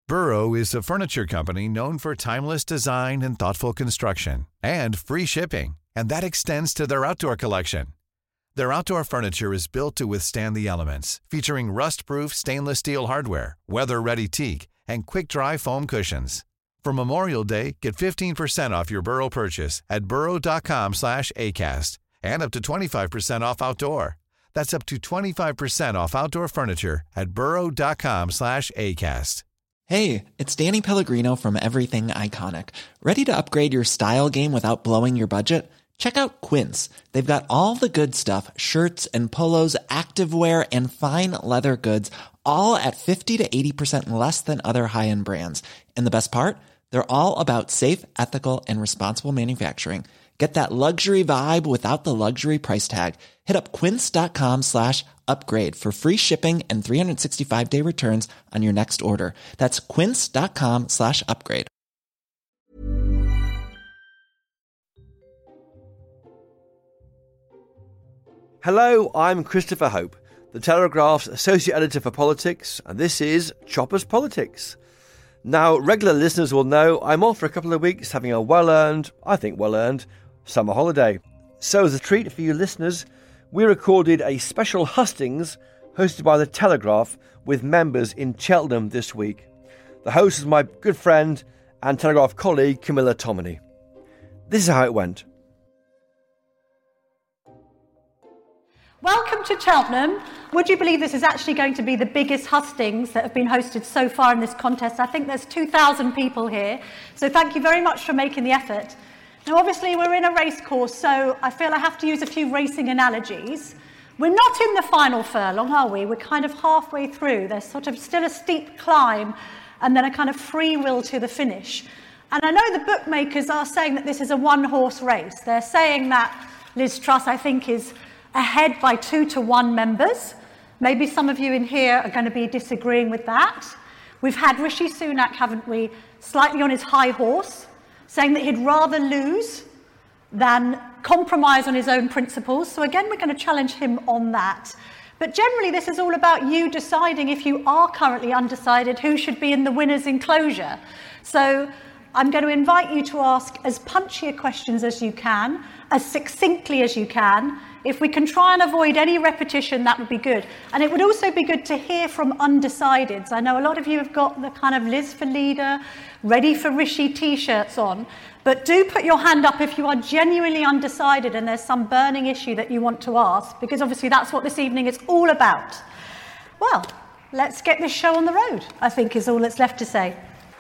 Burrow is a furniture company known for timeless design and thoughtful construction, and free shipping, and that extends to their outdoor collection. Their outdoor furniture is built to withstand the elements, featuring rust-proof stainless steel hardware, weather-ready teak, and quick-dry foam cushions. For Memorial Day, get 15% off your Burrow purchase at burrow.com/ACAST and up to 25% off outdoor. That's up to 25% off outdoor furniture at burrow.com/ACAST. Hey, it's Danny Pellegrino from Everything Iconic. Ready to upgrade your style game without blowing your budget? Check out Quince. They've got all the good stuff, shirts and polos, activewear, and fine leather goods, all at 50 to 80% less than other high-end brands. And the best part? They're all about safe, ethical, and responsible manufacturing. Get that luxury vibe without the luxury price tag. Hit up quince.com/upgrade for free shipping and 365-day returns on your next order. That's quince.com/upgrade. Hello, I'm Christopher Hope, the Telegraph's Associate Editor for Politics, and this is Choppers Politics. Now, regular listeners will know I'm off for a couple of weeks having a well-earned summer holiday. So as a treat for you listeners, we recorded a special hustings hosted by the Telegraph with members in Cheltenham this week. The host was my good friend and Telegraph colleague Camilla Tominey. This is how it went. Welcome to Cheltenham. Would you believe this is actually going to be the biggest hustings that have been hosted so far in this contest? I think there's 2,000 people here, so thank you very much for making the effort. Now, obviously, we're in a race course, so I feel I have to use a few racing analogies. We're not in the final furlong, are we? We're kind of halfway through. There's sort of still a steep climb and then a kind of free will to the finish. And I know the bookmakers are saying that this is a one-horse race. They're saying that Liz Truss, I think, is ahead by 2-1 members. Maybe some of you in here are going to be disagreeing with that. We've had Rishi Sunak, haven't we, slightly on his high horse, saying that he'd rather lose than compromise on his own principles. So again, we're going to challenge him on that. But generally, this is all about you deciding, if you are currently undecided, who should be in the winner's enclosure. So I'm going to invite you to ask as punchy questions as you can, as succinctly as you can. If we can try and avoid any repetition, that would be good. And it would also be good to hear from undecideds. I know a lot of you have got the kind of Liz for Leader, Ready for Rishi t-shirts on, but do put your hand up if you are genuinely undecided and there's some burning issue that you want to ask, because obviously that's what this evening is all about. Well, let's get this show on the road, I think is all that's left to say.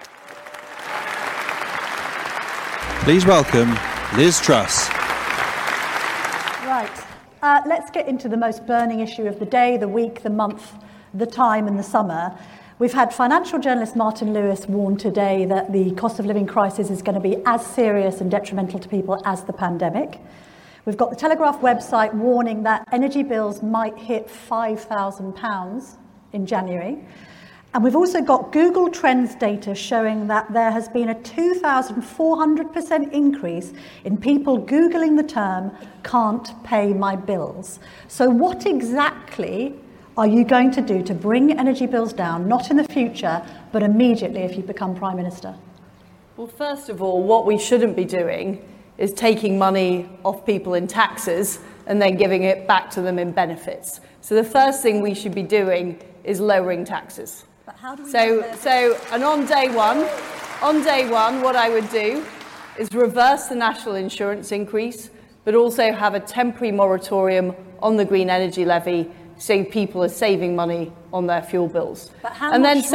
Please welcome Liz Truss. Right. Let's get into the most burning issue of the day, the week, the month, the time and the summer. We've had financial journalist Martin Lewis warn today that the cost of living crisis is going to be as serious and detrimental to people as the pandemic. We've got the Telegraph website warning that energy bills might hit £5,000 in January. And we've also got Google Trends data showing that there has been a 2,400% increase in people Googling the term "can't pay my bills." So what exactly are you going to do to bring energy bills down, not in the future, but immediately if you become Prime Minister? Well, first of all, what we shouldn't be doing is taking money off people in taxes and then giving it back to them in benefits. So the first thing we should be doing is lowering taxes. But how do we and on day one, what I would do is reverse the national insurance increase, but also have a temporary moratorium on the green energy levy, so people are saving money on their fuel bills. But how and much then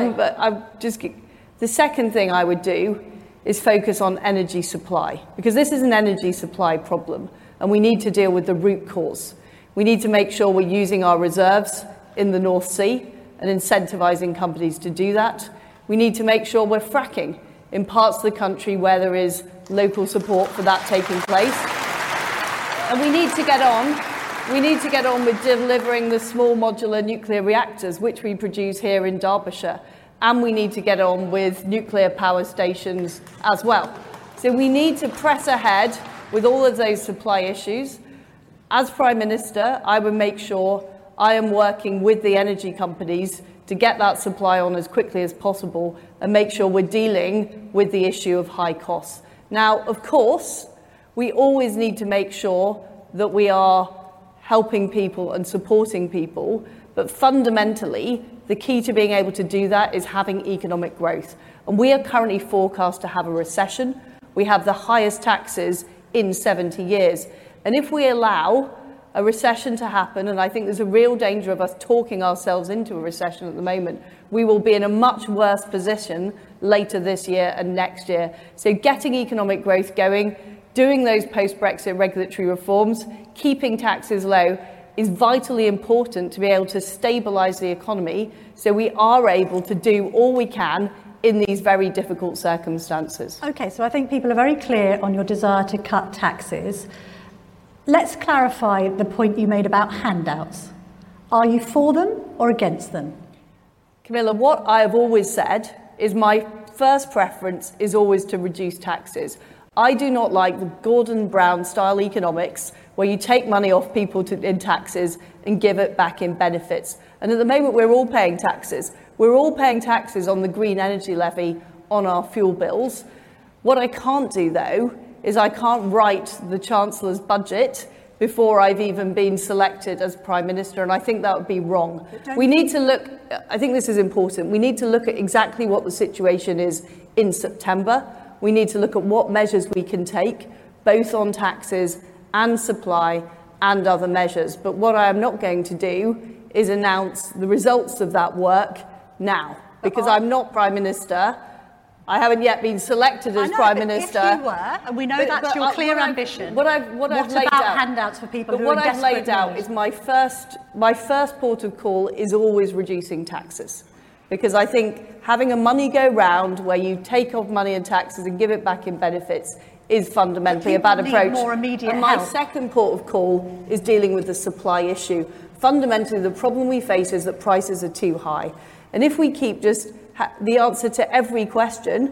the second thing I would do is focus on energy supply, because this is an energy supply problem, and we need to deal with the root cause. We need to make sure we're using our reserves in the North Sea and incentivising companies to do that. We need to make sure we're fracking in parts of the country where there is local support for that taking place. And we need to get on with delivering the small modular nuclear reactors, which we produce here in Derbyshire. And we need to get on with nuclear power stations as well. So we need to press ahead with all of those supply issues. As Prime Minister, I would make sure I am working with the energy companies to get that supply on as quickly as possible and make sure we're dealing with the issue of high costs. Now, of course, we always need to make sure that we are helping people and supporting people, but fundamentally, the key to being able to do that is having economic growth. And we are currently forecast to have a recession. We have the highest taxes in 70 years. And if we allow a recession to happen, and I think there's a real danger of us talking ourselves into a recession at the moment, we will be in a much worse position later this year and next year. So getting economic growth going, doing those post-Brexit regulatory reforms, keeping taxes low is vitally important to be able to stabilise the economy so we are able to do all we can in these very difficult circumstances. OK, so I think people are very clear on your desire to cut taxes. Let's clarify the point you made about handouts. Are you for them or against them? Camilla, what I have always said is my first preference is always to reduce taxes. I do not like the Gordon Brown style economics where you take money off people in taxes and give it back in benefits. And at the moment, we're all paying taxes. We're all paying taxes on the green energy levy on our fuel bills. What I can't do, though, is I can't write the Chancellor's budget before I've even been selected as Prime Minister, and I think that would be wrong. We need to look, I think this is important, we need to look at exactly what the situation is in September. We need to look at what measures we can take, both on taxes and supply and other measures. But what I am not going to do is announce the results of that work now, because I'm not Prime Minister. I haven't yet been selected as Prime Minister. If you were, and we know that's your clear ambition. What I've laid out, handouts for people who what are I've laid out is my first port of call is always reducing taxes. Because I think having a money go round where you take off money and taxes and give it back in benefits is fundamentally a bad approach. More immediate and my help. second port of call is dealing with the supply issue. Fundamentally, the problem we face is that prices are too high. And if we keep just the answer to every question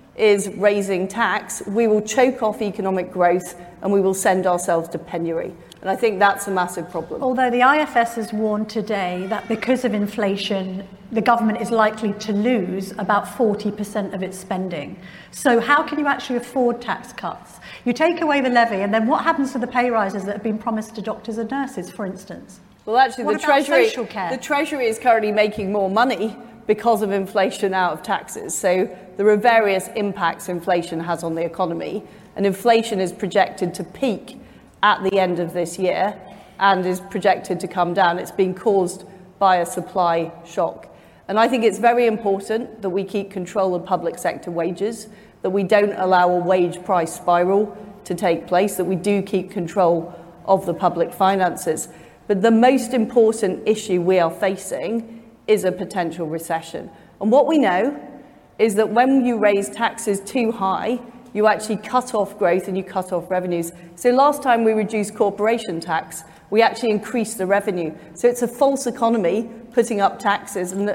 is raising tax, we will choke off economic growth and we will send ourselves to penury. And I think that's a massive problem. Although the IFS has warned today that because of inflation, the government is likely to lose about 40% of its spending. So how can you actually afford tax cuts? You take away the levy, and then what happens to the pay rises that have been promised to doctors and nurses, for instance? Well, actually, what about social care? The Treasury is currently making more money because of inflation out of taxes. So there are various impacts inflation has on the economy, and inflation is projected to peak at the end of this year and is projected to come down. It's been caused by a supply shock. And I think it's very important that we keep control of public sector wages, that we don't allow a wage price spiral to take place, that we do keep control of the public finances. But the most important issue we are facing is a potential recession. And what we know is that when you raise taxes too high, you actually cut off growth and you cut off revenues. So last time we reduced corporation tax, we actually increased the revenue. So it's a false economy putting up taxes, and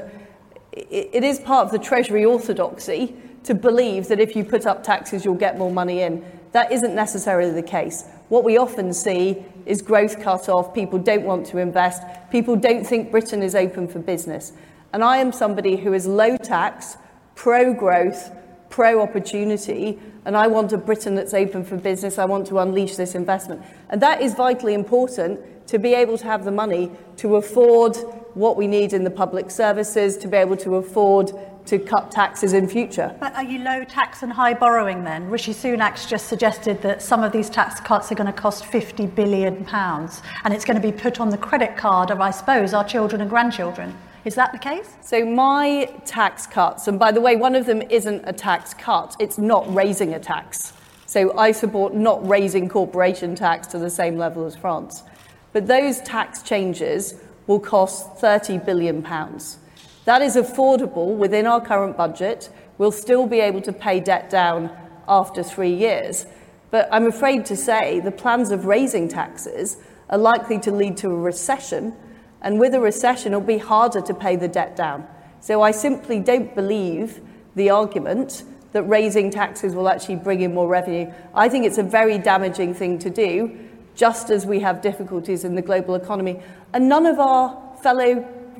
it is part of the Treasury orthodoxy to believe that if you put up taxes, you'll get more money in. That isn't necessarily the case. What we often see is growth cut off, people don't want to invest, people don't think Britain is open for business. And I am somebody who is low tax, pro-growth, pro-opportunity, and I want a Britain that's open for business. I want to unleash this investment. And that is vitally important to be able to have the money to afford what we need in the public services, to be able to afford to cut taxes in future. But are you low tax and high borrowing then? Rishi Sunak's just suggested that some of these tax cuts are going to cost £50 billion, and it's going to be put on the credit card of, I suppose, our children and grandchildren. Is that the case? So my tax cuts, and by the way, one of them isn't a tax cut, it's not raising a tax. So I support not raising corporation tax to the same level as France. But those tax changes will cost £30 billion. That is affordable within our current budget. We'll still be able to pay debt down after 3 years. But I'm afraid to say the plans of raising taxes are likely to lead to a recession, and with a recession, it'll be harder to pay the debt down. So I simply don't believe the argument that raising taxes will actually bring in more revenue. I think it's a very damaging thing to do, just as we have difficulties in the global economy. And none of our fellow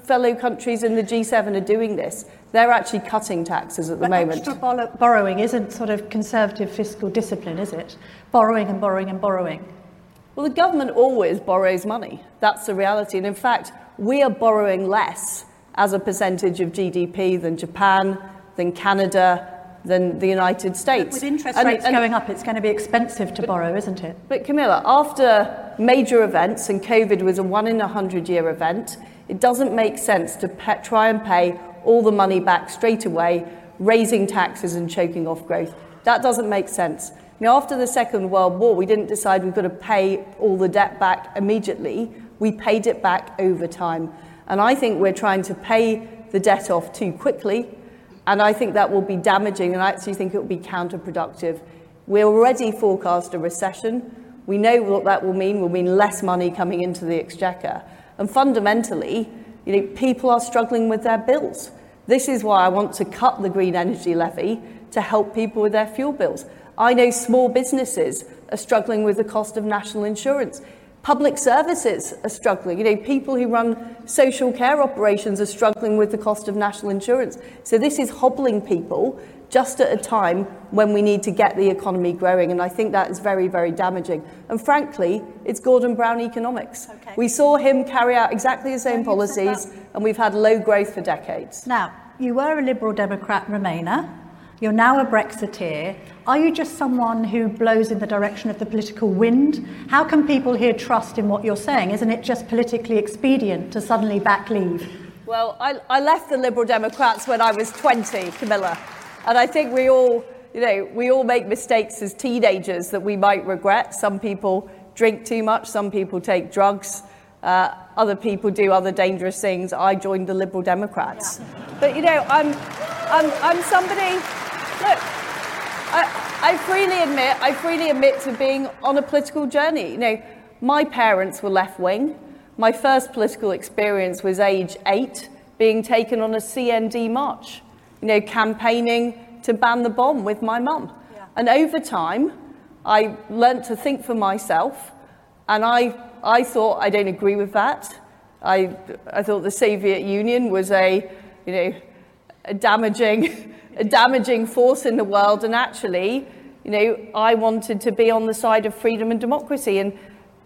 fellow countries in the G7 are doing this. They're actually cutting taxes at the moment. Extra borrowing isn't sort of conservative fiscal discipline, is it? Borrowing and borrowing and borrowing. Well, the government always borrows money. That's the reality. And in fact, we are borrowing less as a percentage of GDP than Japan, than Canada, than the United States. But with interest rates going up, it's going to be expensive to borrow, isn't it? But Camilla, after major events, and COVID was a 1 in 100-year event, it doesn't make sense to try and pay all the money back straight away, raising taxes and choking off growth. That doesn't make sense. After the Second World War, we didn't decide we've got to pay all the debt back immediately. We paid it back over time. And I think we're trying to pay the debt off too quickly, and I think that will be damaging, and I actually think it will be counterproductive. We already forecast a recession. We know what that will mean less money coming into the exchequer. And fundamentally, people are struggling with their bills. This is why I want to cut the green energy levy to help people with their fuel bills. I know small businesses are struggling with the cost of national insurance. Public services are struggling. People who run social care operations are struggling with the cost of national insurance. So this is hobbling people just at a time when we need to get the economy growing. And I think that is very, very damaging. And frankly, it's Gordon Brown economics. Okay. We saw him carry out exactly the same policies, and we've had low growth for decades. Now, you were a Liberal Democrat Remainer. You're now a Brexiteer. Are you just someone who blows in the direction of the political wind? How can people here trust in what you're saying? Isn't it just politically expedient to suddenly back Leave? Well, I left the Liberal Democrats when I was 20, Camilla. And I think we all make mistakes as teenagers that we might regret. Some people drink too much. Some people take drugs. Other people do other dangerous things. I joined the Liberal Democrats. Yeah. But, I'm somebody... Look, I freely admit to being on a political journey. My parents were left-wing. My first political experience was age 8, being taken on a CND march, campaigning to ban the bomb with my mum. Yeah. And over time, I learnt to think for myself, and I thought I don't agree with that. I thought the Soviet Union was a damaging force in the world, and actually, I wanted to be on the side of freedom and democracy. And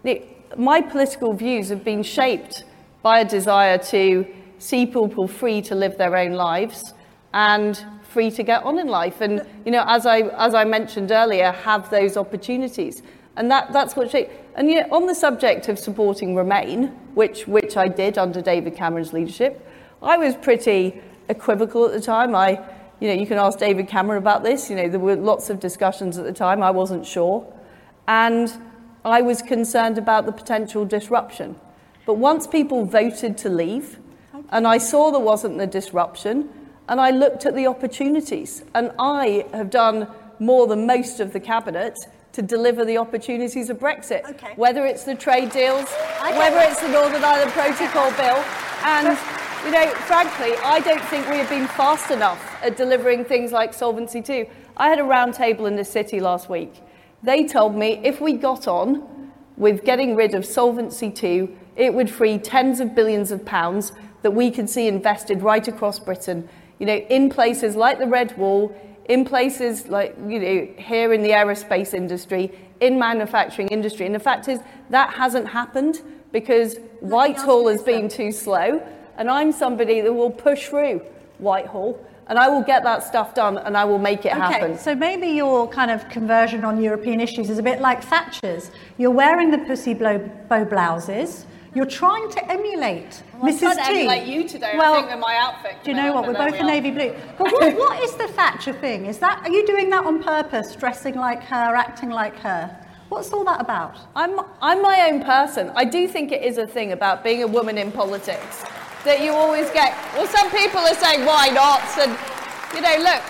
my political views have been shaped by a desire to see people free to live their own lives and free to get on in life. And as I mentioned earlier, have those opportunities. And that's what shaped. And on the subject of supporting Remain, which I did under David Cameron's leadership, I was pretty equivocal at the time. You can ask David Cameron about this. There were lots of discussions at the time. I wasn't sure. And I was concerned about the potential disruption. But once people voted to leave, and I saw there wasn't the disruption, and I looked at the opportunities, and I have done more than most of the cabinet to deliver the opportunities of Brexit, whether it's the trade deals, whether it's the Northern Ireland Protocol bill, and frankly, I don't think we have been fast enough at delivering things like Solvency II. I had a round table in the city last week. They told me if we got on with getting rid of Solvency II, it would free tens of billions of pounds that we could see invested right across Britain, in places like the Red Wall, in places like, here in the aerospace industry, in manufacturing industry. And the fact is that hasn't happened because Whitehall has been too slow. And I'm somebody that will push through Whitehall, and I will get that stuff done, and I will make it happen. So maybe your kind of conversion on European issues is a bit like Thatcher's. You're wearing the pussy bow blouses. You're trying to emulate Mrs. T. I'm trying to emulate you today, I think, with my outfit. Do you know what? We're both in navy blue. But what is the Thatcher thing? Are you doing that on purpose, dressing like her, acting like her? What's all that about? I'm my own person. I do think it is a thing about being a woman in politics. That you always get, some people are saying, why not? And, look,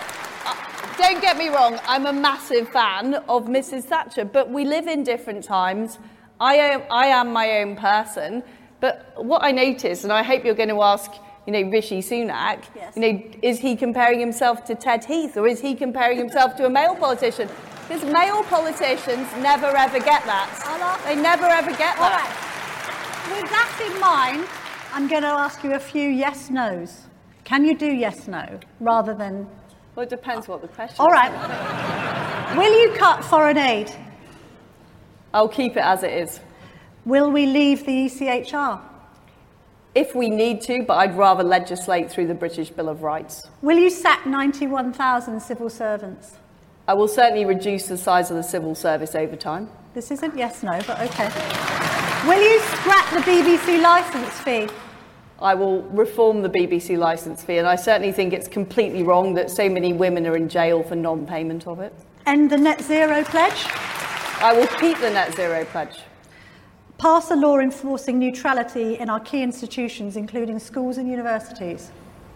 don't get me wrong, I'm a massive fan of Mrs. Thatcher, but we live in different times. I am my own person. But what I notice, and I hope you're going to ask, Rishi Sunak, yes. Is he comparing himself to Ted Heath, or is he comparing himself to a male politician? Because male politicians never ever get that. They never ever get that. All right. With that in mind, I'm going to ask you a few yes-nos. Can you do yes-no rather than... Well, it depends what the question is. All right. Will you cut foreign aid? I'll keep it as it is. Will we leave the ECHR? If we need to, but I'd rather legislate through the British Bill of Rights. Will you sack 91,000 civil servants? I will certainly reduce the size of the civil service over time. This isn't yes-no, but okay. Will you scrap the BBC licence fee? I will reform the BBC licence fee, and I certainly think it's completely wrong that so many women are in jail for non-payment of it. End the net zero pledge? I will keep the net zero pledge. Pass a law enforcing neutrality in our key institutions, including schools and universities.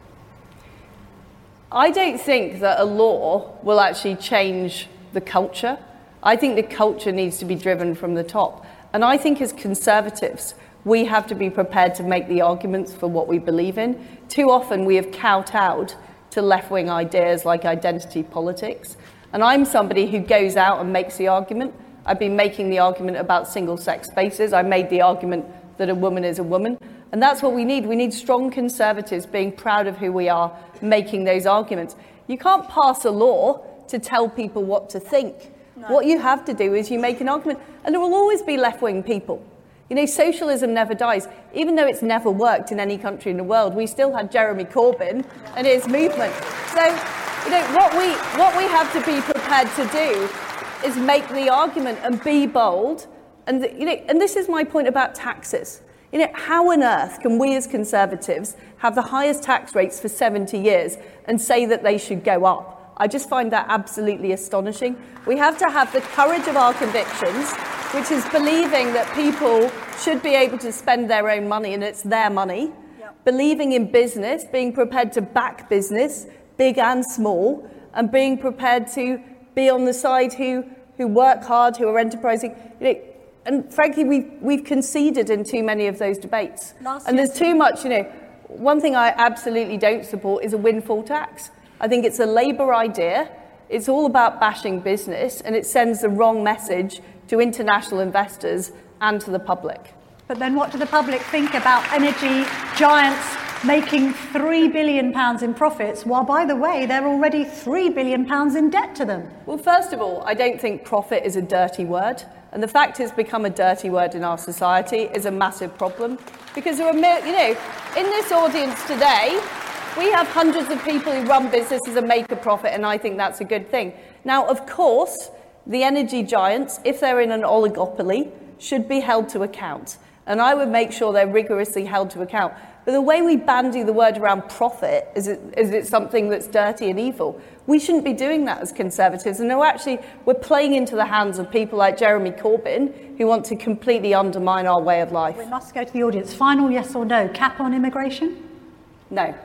I don't think that a law will actually change the culture. I think the culture needs to be driven from the top. And I think as Conservatives, we have to be prepared to make the arguments for what we believe in. Too often we have kowtowed to left-wing ideas like identity politics. And I'm somebody who goes out and makes the argument. I've been making the argument about single-sex spaces. I made the argument that a woman is a woman. And that's what we need. We need strong Conservatives being proud of who we are, making those arguments. You can't pass a law to tell people what to think. No. What you have to do is you make an argument. And there will always be left-wing people. You know, socialism never dies. Even though it's never worked in any country in the world, we still had Jeremy Corbyn and his movement. So, you know, what we have to be prepared to do is make the argument and be bold. And, you know, and this is my point about taxes. You know, how on earth can we as Conservatives have the highest tax rates for 70 years and say that they should go up? I just find that absolutely astonishing. We have to have the courage of our convictions, which is believing that people should be able to spend their own money and it's their money. Yep. Believing in business, being prepared to back business, big and small, and being prepared to be on the side who work hard, who are enterprising. You know, and frankly, we've conceded in too many of those debates. And there's too much, you know. One thing I absolutely don't support is a windfall tax. I think it's a Labour idea. It's all about bashing business, and it sends the wrong message to international investors and to the public. But then what do the public think about energy giants making £3 billion in profits, while, by the way, they're already £3 billion in debt to them? Well, first of all, I don't think profit is a dirty word. And the fact it's become a dirty word in our society is a massive problem. Because there are, you know, in this audience today, we have hundreds of people who run businesses and make a profit, and I think that's a good thing. Now, of course, the energy giants, if they're in an oligopoly, should be held to account. And I would make sure they're rigorously held to account. But the way we bandy the word around profit is it something that's dirty and evil. We shouldn't be doing that as Conservatives. And no, actually, we're playing into the hands of people like Jeremy Corbyn who want to completely undermine our way of life. We must go to the audience. Final yes or no. Cap on immigration? No.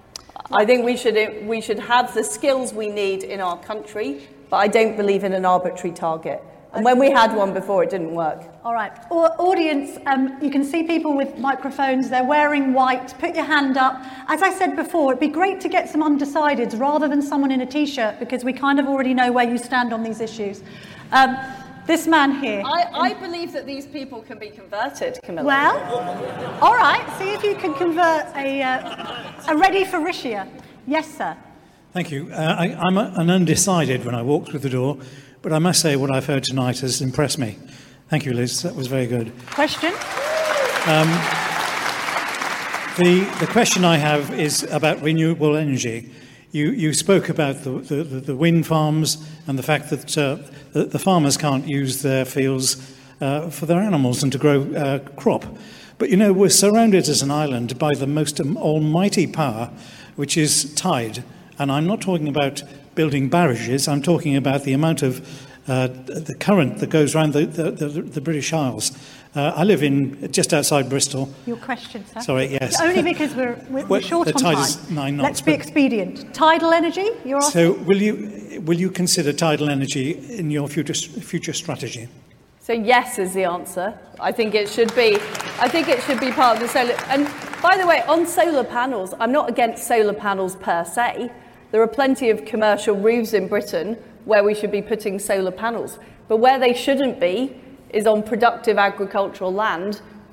I think we should have the skills we need in our country, but I don't believe in an arbitrary target. And when we had one before, it didn't work. All right. Audience, you can see people with microphones. They're wearing white. Put your hand up. As I said before, it'd be great to get some undecideds rather than someone in a T-shirt, because we kind of already know where you stand on these issues. This man here. I believe that these people can be converted, Camilla. Well, all right. See if you can convert a ready for Rishia. Yes, sir. Thank you. I'm an undecided when I walk through the door, but I must say what I've heard tonight has impressed me. Thank you, Liz. That was very good. Question? The question I have is about renewable energy. You spoke about the wind farms and the fact that the farmers can't use their fields for their animals and to grow crop. But, you know, we're surrounded as an island by the most almighty power, which is tide. And I'm not talking about building barrages. I'm talking about the amount of the current that goes around the British Isles. I live in just outside Bristol. Your question, sir? Sorry, yes. Only because we're short on time. Is 9 knots. Let's be expedient. Tidal energy, you're asking? So will you consider tidal energy in your future strategy? So yes is the answer. I think it should be part of the solar. And by the way, on solar panels, I'm not against solar panels per se. There are plenty of commercial roofs in Britain where we should be putting solar panels. But where they shouldn't be is on productive agricultural land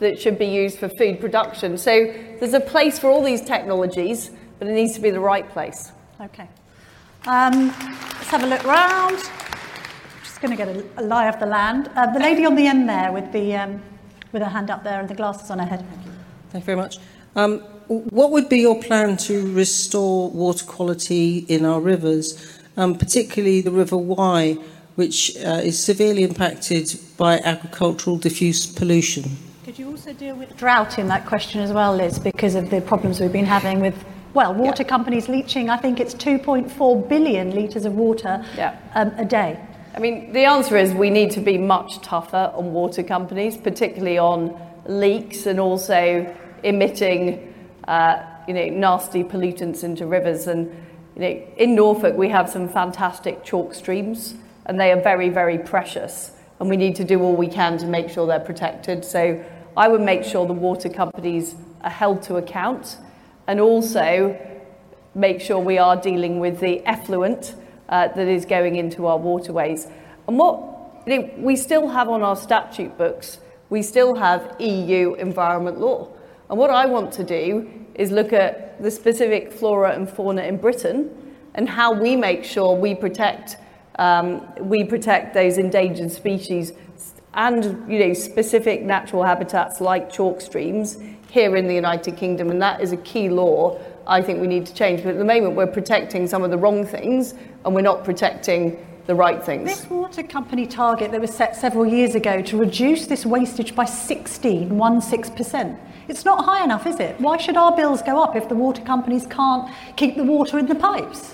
that should be used for food production. So there's a place for all these technologies, but it needs to be the right place. Okay. Let's have a look round. Just going to get a lie of the land. The lady on the end there with her hand up there and the glasses on her head. Thank you very much. What would be your plan to restore water quality in our rivers, particularly the River Wye, which is severely impacted by agricultural diffuse pollution? Could you also deal with drought in that question as well, Liz, because of the problems we've been having with, water companies leaching, I think it's 2.4 billion litres of water a day. I mean, the answer is we need to be much tougher on water companies, particularly on leaks and also emitting, nasty pollutants into rivers. And, in Norfolk, we have some fantastic chalk streams, and they are very, very precious. And we need to do all we can to make sure they're protected. So I would make sure the water companies are held to account, and also make sure we are dealing with the effluent that is going into our waterways. And what we still have on our statute books, we still have EU environment law. And what I want to do is look at the specific flora and fauna in Britain and how we make sure we protect those endangered species and specific natural habitats like chalk streams here in the United Kingdom. And that is a key law I think we need to change. But at the moment we're protecting some of the wrong things and we're not protecting the right things. This water company target that was set several years ago to reduce this wastage by 16%. It's not high enough, is it? Why should our bills go up if the water companies can't keep the water in the pipes?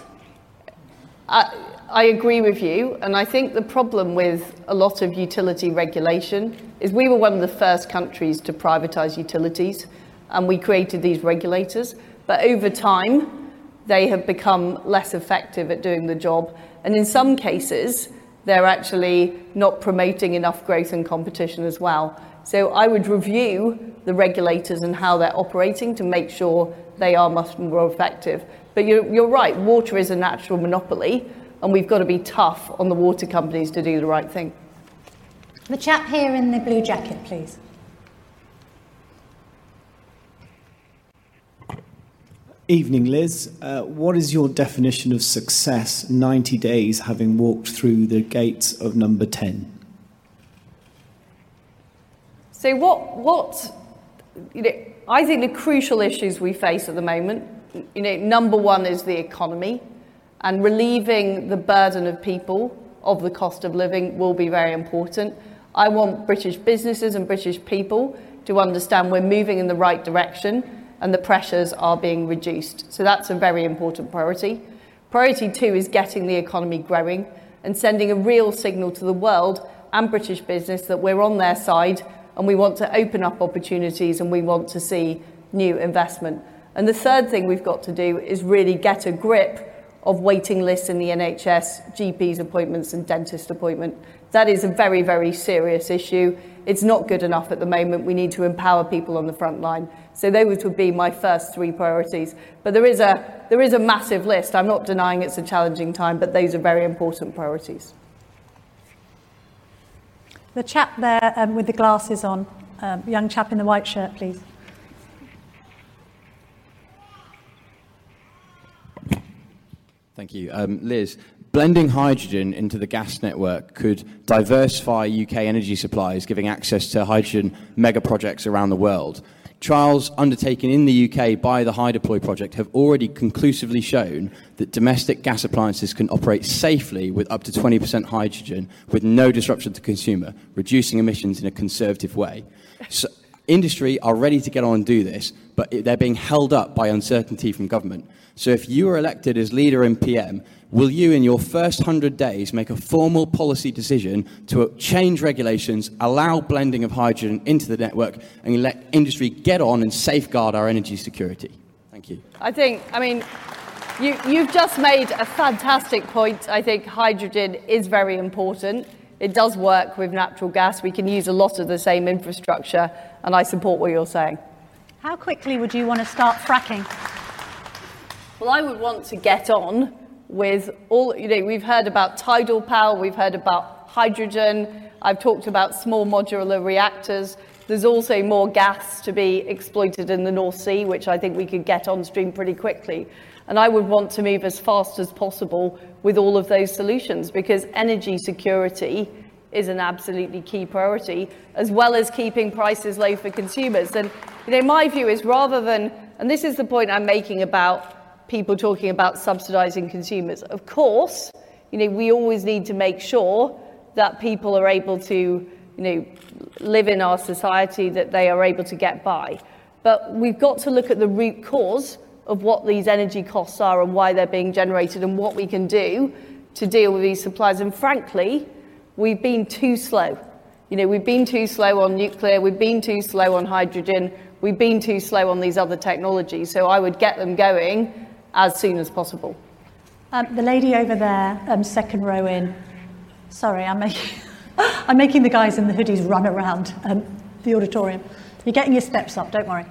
I agree with you, and I think the problem with a lot of utility regulation is we were one of the first countries to privatise utilities, and we created these regulators, but over time they have become less effective at doing the job, and in some cases they're actually not promoting enough growth and competition as well. So I would review the regulators and how they're operating to make sure they are much more effective. But you're right, water is a natural monopoly, and we've got to be tough on the water companies to do the right thing. The chap here in the blue jacket, please. Evening, Liz. What is your definition of success 90 days having walked through the gates of number 10? So I think the crucial issues we face at the moment, number one is the economy, and relieving the burden of people of the cost of living will be very important. I want British businesses and British people to understand we're moving in the right direction and the pressures are being reduced. So that's a very important priority. Priority two is getting the economy growing and sending a real signal to the world and British business that we're on their side and we want to open up opportunities and we want to see new investment. And the third thing we've got to do is really get a grip of waiting lists in the NHS, GPs appointments and dentist appointment. That is a very, very serious issue. It's not good enough at the moment. We need to empower people on the front line. So those would be my first three priorities. But there is a massive list. I'm not denying it's a challenging time, but those are very important priorities. The chap there with the glasses on, young chap in the white shirt, please. Thank you. Liz, blending hydrogen into the gas network could diversify UK energy supplies, giving access to hydrogen mega projects around the world. Trials undertaken in the UK by the HyDeploy project have already conclusively shown that domestic gas appliances can operate safely with up to 20% hydrogen with no disruption to consumer, reducing emissions in a conservative way. So, industry are ready to get on and do this, but they're being held up by uncertainty from government. So if you are elected as leader in PM, will you in your first 100 days make a formal policy decision to change regulations, allow blending of hydrogen into the network and let industry get on and safeguard our energy security? Thank you. You've just made a fantastic point. I think hydrogen is very important. It does work with natural gas. We can use a lot of the same infrastructure, and I support what you're saying. How quickly would you want to start fracking? Well, I would want to get on with all, we've heard about tidal power, we've heard about hydrogen, I've talked about small modular reactors. There's also more gas to be exploited in the North Sea, which I think we could get on stream pretty quickly. And I would want to move as fast as possible with all of those solutions, because energy security is an absolutely key priority, as well as keeping prices low for consumers. And my view is, rather than, and this is the point I'm making about people talking about subsidising consumers, of course, we always need to make sure that people are able to, live in our society, that they are able to get by. But we've got to look at the root cause of what these energy costs are and why they're being generated, and what we can do to deal with these supplies. And frankly, we've been too slow. We've been too slow on nuclear, we've been too slow on hydrogen, we've been too slow on these other technologies. So I would get them going as soon as possible. The lady over there, second row in. Sorry, I'm making the guys in the hoodies run around the auditorium. You're getting your steps up, don't worry.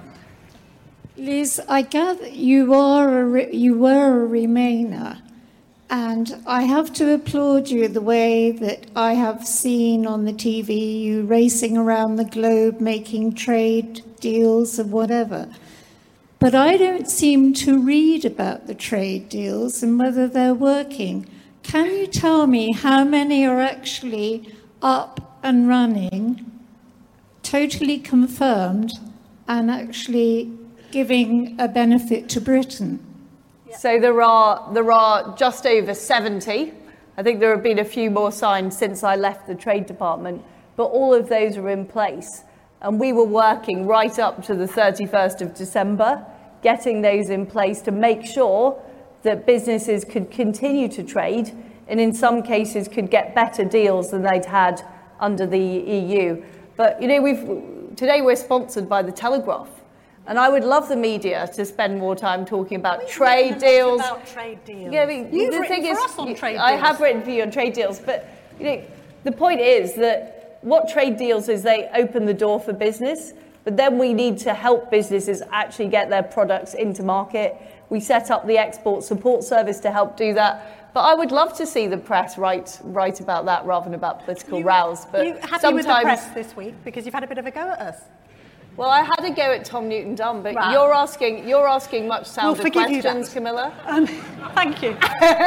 Liz, I gather you were a Remainer, and I have to applaud you the way that I have seen on the TV you racing around the globe making trade deals and whatever. But I don't seem to read about the trade deals and whether they're working. Can you tell me how many are actually up and running, totally confirmed, and actually giving a benefit to Britain? So there are just over 70. I think there have been a few more signed since I left the Trade Department, but all of those are in place. And we were working right up to the 31st of December, getting those in place to make sure that businesses could continue to trade, and in some cases could get better deals than they'd had under the EU. But today we're sponsored by The Telegraph, and I would love the media to spend more time talking about trade deals. About trade deals. Yeah, You've the thing is, on trade deals. I have written for you on trade deals, but the point is that what trade deals is they open the door for business, but then we need to help businesses actually get their products into market. We set up the Export Support Service to help do that. But I would love to see the press write about that rather than about political rows. But you happy with the press this week because you've had a bit of a go at us? Well, I had a go at Tom Newton-Dunn, but right. You're asking much sounder questions, Camilla. Thank you.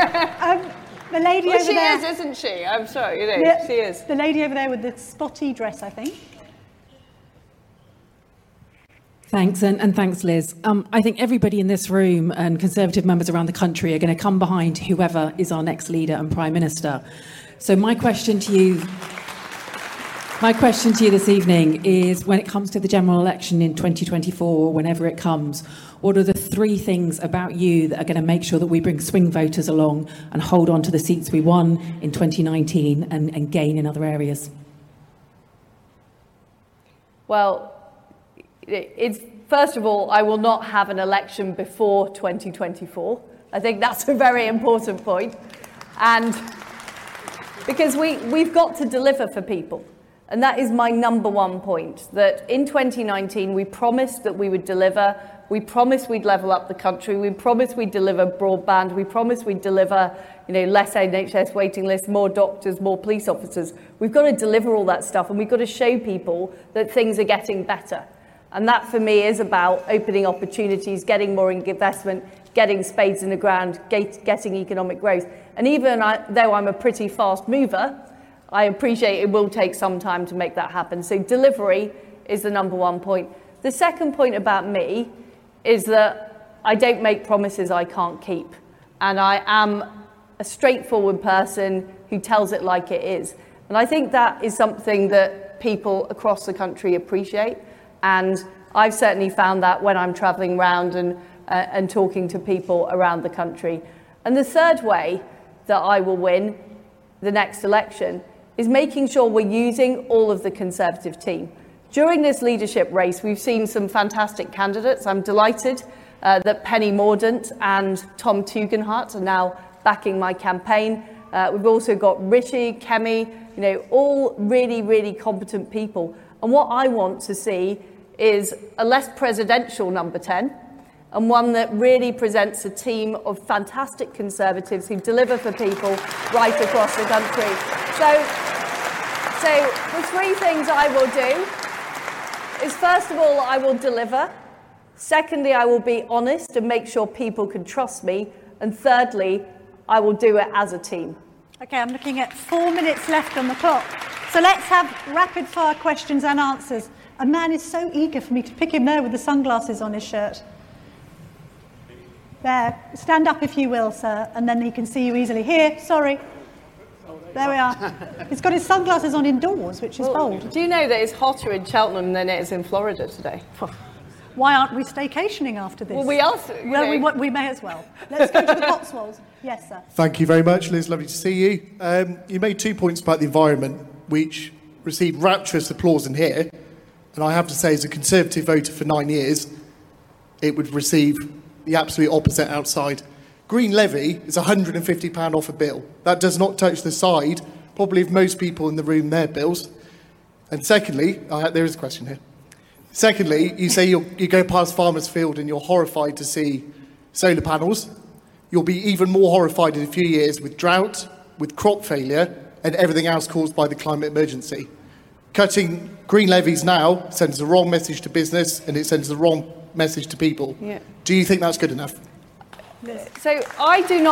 The lady over there. She is, isn't she? I'm sorry, she is. The lady over there with the spotty dress, I think. Thanks, and thanks, Liz. I think everybody in this room and Conservative members around the country are going to come behind whoever is our next leader and Prime Minister. So my question to you this evening is, when it comes to the general election in 2024, whenever it comes, what are the three things about you that are going to make sure that we bring swing voters along and hold on to the seats we won in 2019 and gain in other areas? Well, first of all, I will not have an election before 2024. I think that's a very important point. And because we've got to deliver for people. And that is my number one point, that in 2019, we promised that we would deliver. We promised we'd level up the country. We promised we'd deliver broadband. We promised we'd deliver, less NHS waiting lists, more doctors, more police officers. We've got to deliver all that stuff, and we've got to show people that things are getting better. And that, for me, is about opening opportunities, getting more investment, getting spades in the ground, getting economic growth. And even though I'm a pretty fast mover, I appreciate it will take some time to make that happen. So delivery is the number one point. The second point about me is that I don't make promises I can't keep. And I am a straightforward person who tells it like it is. And I think that is something that people across the country appreciate. And I've certainly found that when I'm travelling around and talking to people around the country. And the third way that I will win the next election is making sure we're using all of the Conservative team. During this leadership race, we've seen some fantastic candidates. I'm delighted that Penny Mordaunt and Tom Tugendhat are now backing my campaign. We've also got Rishi, Kemi, all really, really competent people. And what I want to see is a less presidential number 10, and one that really presents a team of fantastic Conservatives who deliver for people right across the country. So the three things I will do is first of all, I will deliver. Secondly, I will be honest and make sure people can trust me. And thirdly, I will do it as a team. Okay, I'm looking at 4 minutes left on the clock. So let's have rapid fire questions and answers. A man is so eager for me to pick him there with the sunglasses on his shirt. There, stand up if you will, sir, and then he can see you easily. Here, sorry. There we are. He's got his sunglasses on indoors, which is bold. Do you know that it's hotter in Cheltenham than it is in Florida today? Why aren't we staycationing after this? Well, we are. We may as well. Let's go to the Cotswolds. Yes, sir. Thank you very much, Liz. Lovely to see you. You made 2 points about the environment, which received rapturous applause in here. And I have to say, as a Conservative voter for 9 years, it would receive the absolute opposite outside. Green levy is £150 off a bill. That does not touch the side, probably of most people in the room, their bills. And secondly, there is a question here. Secondly, you say you go past Farmer's Field and you're horrified to see solar panels. You'll be even more horrified in a few years with drought, with crop failure, and everything else caused by the climate emergency. Cutting green levies now sends the wrong message to business and it sends the wrong message to people. Yeah. Do you think that's good enough? So I do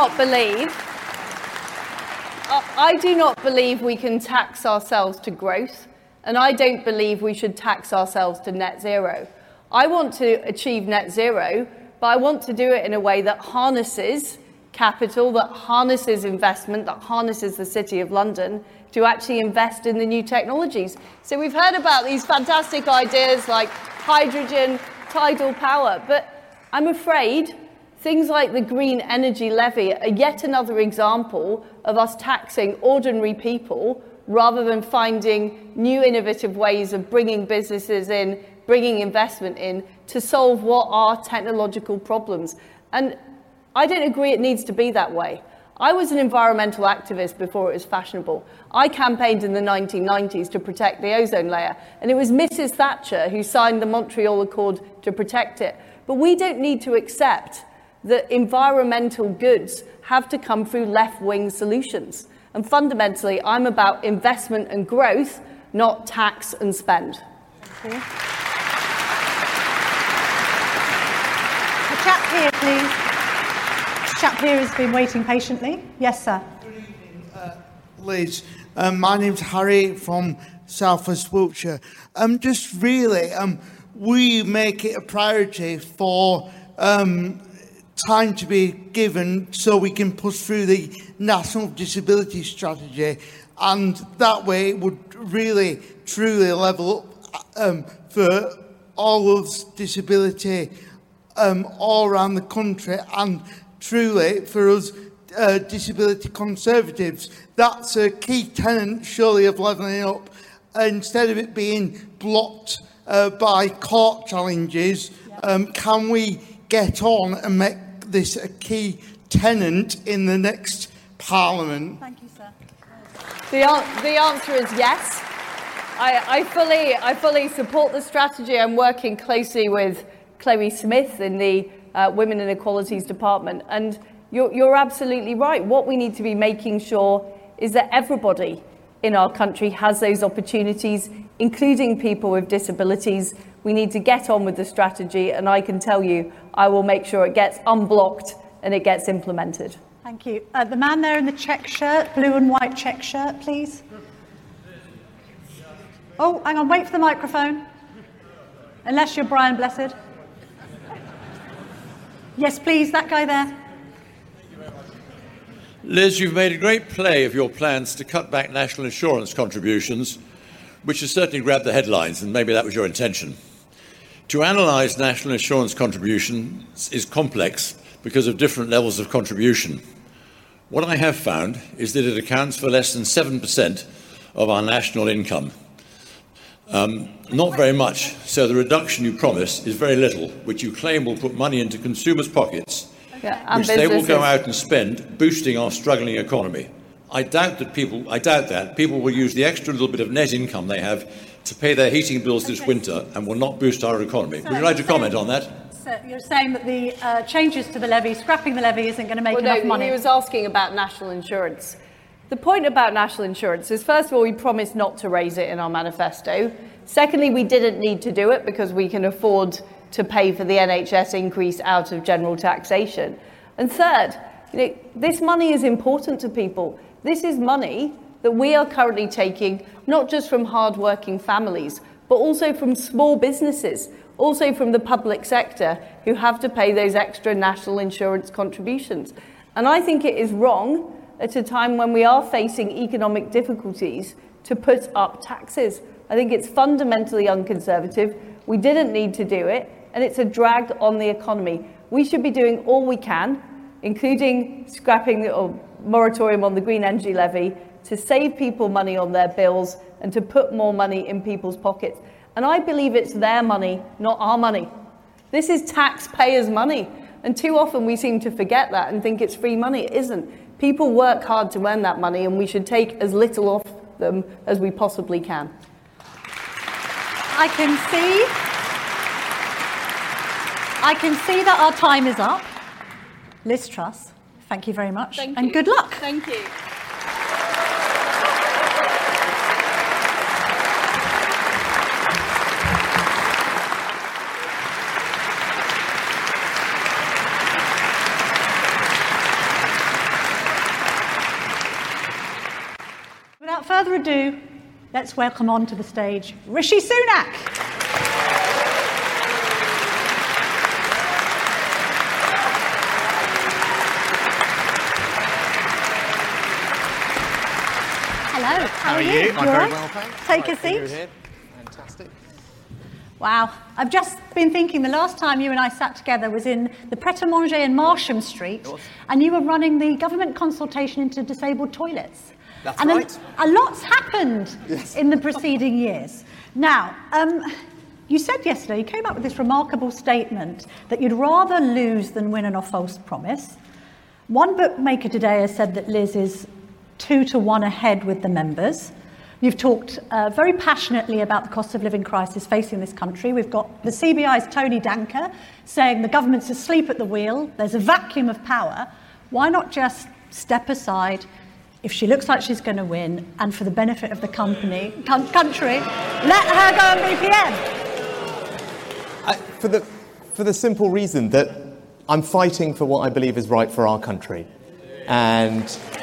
not believe we can tax ourselves to growth, and I don't believe we should tax ourselves to net zero. I want to achieve net zero, but I want to do it in a way that harnesses capital, that harnesses investment, that harnesses the City of London to actually invest in the new technologies. So we've heard about these fantastic ideas like hydrogen, tidal power, but I'm afraid things like the Green Energy Levy are yet another example of us taxing ordinary people rather than finding new innovative ways of bringing businesses in, bringing investment in to solve what are technological problems. And I don't agree it needs to be that way. I was an environmental activist before it was fashionable. I campaigned in the 1990s to protect the ozone layer, and it was Mrs. Thatcher who signed the Montreal Accord to protect it. But we don't need to accept that environmental goods have to come through left-wing solutions. And fundamentally, I'm about investment and growth, not tax and spend. Thank you. The chap here, please. The chap here has been waiting patiently. Yes, sir. Good evening, Liz. My name's Harry from South West Wiltshire. We make it a priority for time to be given so we can push through the National Disability Strategy, and that way it would really, truly level up for all of disability all around the country, and truly for us disability conservatives. That's a key tenet, surely, of levelling up. Instead of it being blocked by court challenges, can we get on and make this a key tenet in the next Parliament? Thank you, sir. The answer is yes. I fully support the strategy. I'm working closely with Chloe Smith in the Women and Equalities Department. And you're absolutely right. What we need to be making sure is that everybody in our country has those opportunities, including people with disabilities. We need to get on with the strategy, and I can tell you, I will make sure it gets unblocked and it gets implemented. Thank you. The man there in the check shirt, blue and white check shirt, please. Oh, hang on, wait for the microphone. Unless you're Brian Blessed. Yes, please, that guy there. Liz, you've made a great play of your plans to cut back national insurance contributions, which has certainly grabbed the headlines, and maybe that was your intention. To analyse national insurance contributions is complex because of different levels of contribution. What I have found is that it accounts for less than 7% of our national income. Not very much, so the reduction you promise is very little, which you claim will put money into consumers' pockets, which they will go out and spend, boosting our struggling economy. I doubt that people will use the extra little bit of net income they have to pay their heating bills this winter and will not boost our economy. Would you like to comment on that? So you're saying that the changes to the levy, scrapping the levy, isn't going to make enough money? He was asking about national insurance. The point about national insurance is, first of all, we promised not to raise it in our manifesto. Secondly, we didn't need to do it because we can afford to pay for the NHS increase out of general taxation. And third, this money is important to people. This is money that we are currently taking not just from hard-working families, but also from small businesses, also from the public sector who have to pay those extra national insurance contributions. And I think it is wrong at a time when we are facing economic difficulties to put up taxes. I think it's fundamentally unconservative. We didn't need to do it, and it's a drag on the economy. We should be doing all we can, including scrapping the moratorium on the green energy levy, to save people money on their bills and to put more money in people's pockets. And I believe it's their money, not our money. This is taxpayers' money. And too often we seem to forget that and think it's free money. It isn't. People work hard to earn that money, and we should take as little off them as we possibly can. I can see that our time is up. Liz Truss, thank you very much. Thank and you. Good luck. Thank you. Without further ado, let's welcome onto the stage Rishi Sunak. Hello, how are you? I'm very well, thanks. Take a seat. Here. Fantastic. Wow, I've just been thinking the last time you and I sat together was in the Pret-a-Manger in Marsham Street, and you were running the government consultation into disabled toilets. That's and right. A lot's happened in the preceding years. Now, you said yesterday, you came up with this remarkable statement that you'd rather lose than win on a false promise. One bookmaker today has said that Liz is 2-1 ahead with the members. You've talked very passionately about the cost of living crisis facing this country. We've got the CBI's Tony Danker saying the government's asleep at the wheel, there's a vacuum of power. Why not just step aside if she looks like she's going to win, and for the benefit of the country, let her go and be PM? For the simple reason that I'm fighting for what I believe is right for our country. And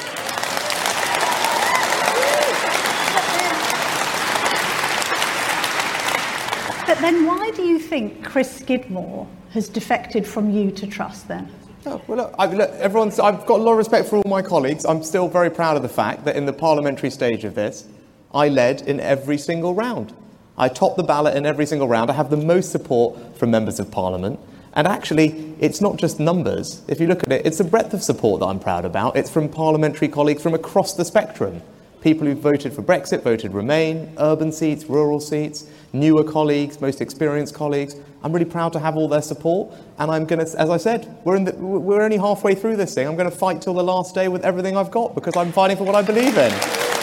But then why do you think Chris Skidmore has defected from you to Truss then? Oh, well, look, I've got a lot of respect for all my colleagues. I'm still very proud of the fact that in the parliamentary stage of this, I led in every single round. I topped the ballot in every single round. I have the most support from members of Parliament. And actually, it's not just numbers. If you look at it, it's the breadth of support that I'm proud about. It's from parliamentary colleagues from across the spectrum. People who voted for Brexit, voted Remain, urban seats, rural seats, newer colleagues, most experienced colleagues. I'm really proud to have all their support, and I'm going to, as I said, we're only halfway through this thing. I'm going to fight till the last day with everything I've got because I'm fighting for what I believe in.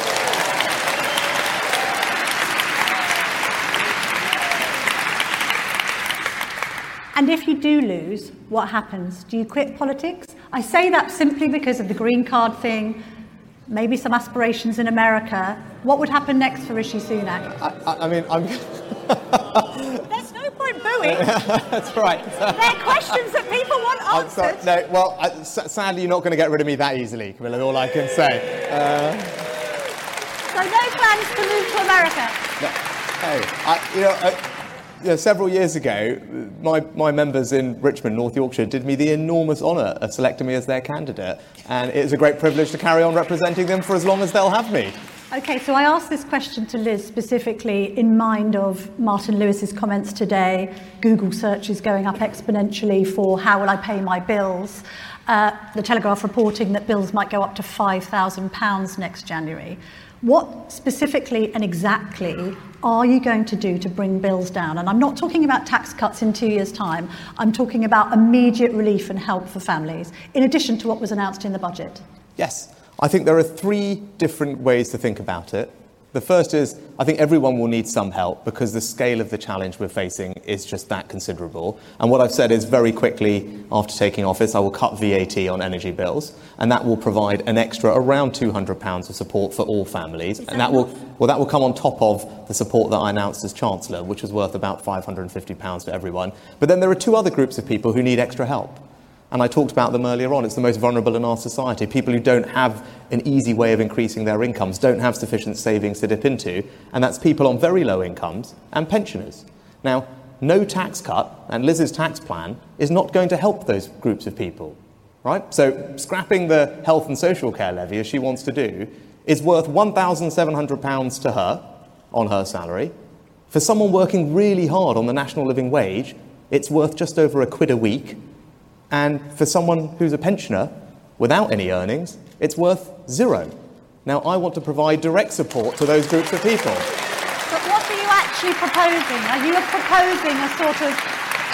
And if you do lose, what happens? Do you quit politics? I say that simply because of the green card thing, maybe some aspirations in America. What would happen next for Rishi Sunak? I mean, I'm... There's no point booing. That's right. They're questions that people want answered. I'm sorry. No, well, sadly, you're not going to get rid of me that easily, Camilla, all I can say. So no plans to move to America? No. Hey, several years ago, my members in Richmond, North Yorkshire, did me the enormous honour of selecting me as their candidate. And it is a great privilege to carry on representing them for as long as they'll have me. OK, so I asked this question to Liz specifically in mind of Martin Lewis's comments today. Google searches going up exponentially for how will I pay my bills. The Telegraph reporting that bills might go up to £5,000 next January. What specifically and exactly are you going to do to bring bills down? And I'm not talking about tax cuts in 2 years' time. I'm talking about immediate relief and help for families, in addition to what was announced in the budget. Yes. I think there are three different ways to think about it. The first is, I think everyone will need some help because the scale of the challenge we're facing is just that considerable. And what I've said is very quickly after taking office, I will cut VAT on energy bills, and that will provide an extra around £200 of support for all families. And that will come on top of the support that I announced as Chancellor, which was worth about £550 for everyone. But then there are two other groups of people who need extra help. And I talked about them earlier on. It's the most vulnerable in our society. People who don't have an easy way of increasing their incomes, don't have sufficient savings to dip into, and that's people on very low incomes and pensioners. Now, no tax cut, and Liz's tax plan, is not going to help those groups of people, right? So scrapping the health and social care levy, as she wants to do, is worth £1,700 to her on her salary. For someone working really hard on the national living wage, it's worth just over £1 a week. And for someone who's a pensioner without any earnings, it's worth £0. Now, I want to provide direct support to those groups of people. But what are you actually proposing? Are you proposing a sort of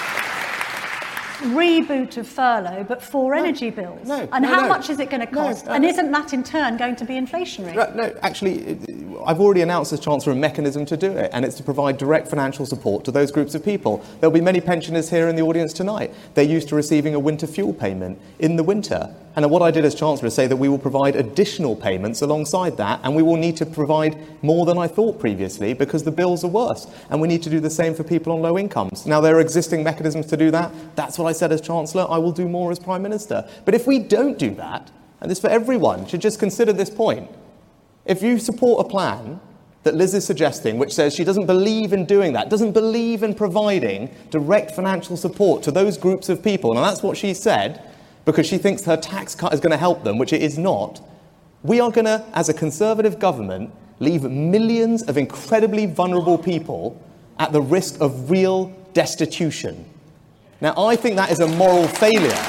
reboot of furlough, but for energy bills? And how much is it going to cost? And isn't that, in turn, going to be inflationary? No, actually, I've already announced as Chancellor a mechanism to do it, and it's to provide direct financial support to those groups of people. There'll be many pensioners here in the audience tonight. They're used to receiving a winter fuel payment in the winter. And what I did as Chancellor is say that we will provide additional payments alongside that, and we will need to provide more than I thought previously because the bills are worse. And we need to do the same for people on low incomes. Now, there are existing mechanisms to do that. That's what I said as Chancellor. I will do more as Prime Minister. But if we don't do that, and this for everyone should just consider this point, if you support a plan that Liz is suggesting, which says she doesn't believe in doing that, doesn't believe in providing direct financial support to those groups of people, and that's what she said, because she thinks her tax cut is going to help them, which it is not, we are going to, as a Conservative government, leave millions of incredibly vulnerable people at the risk of real destitution. Now, I think that is a moral failure.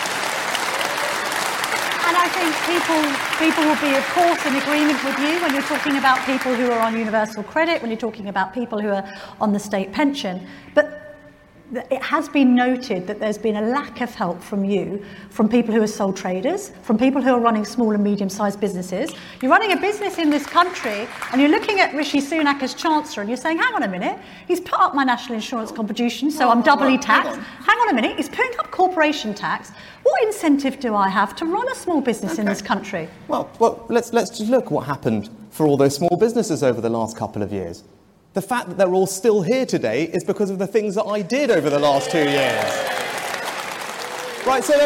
And I think people will be, of course, in agreement with you when you're talking about people who are on universal credit, when you're talking about people who are on the state pension. But it has been noted that there's been a lack of help from you, from people who are sole traders, from people who are running small and medium-sized businesses. You're running a business in this country and you're looking at Rishi Sunak as Chancellor and you're saying, hang on a minute, he's put up my national insurance contribution, so I'm doubly taxed. Hang on a minute, he's putting up corporation tax. What incentive do I have to run a small business in this country? Well, let's just look what happened for all those small businesses over the last couple of years. The fact that they're all still here today is because of the things that I did over the last 2 years. Right, so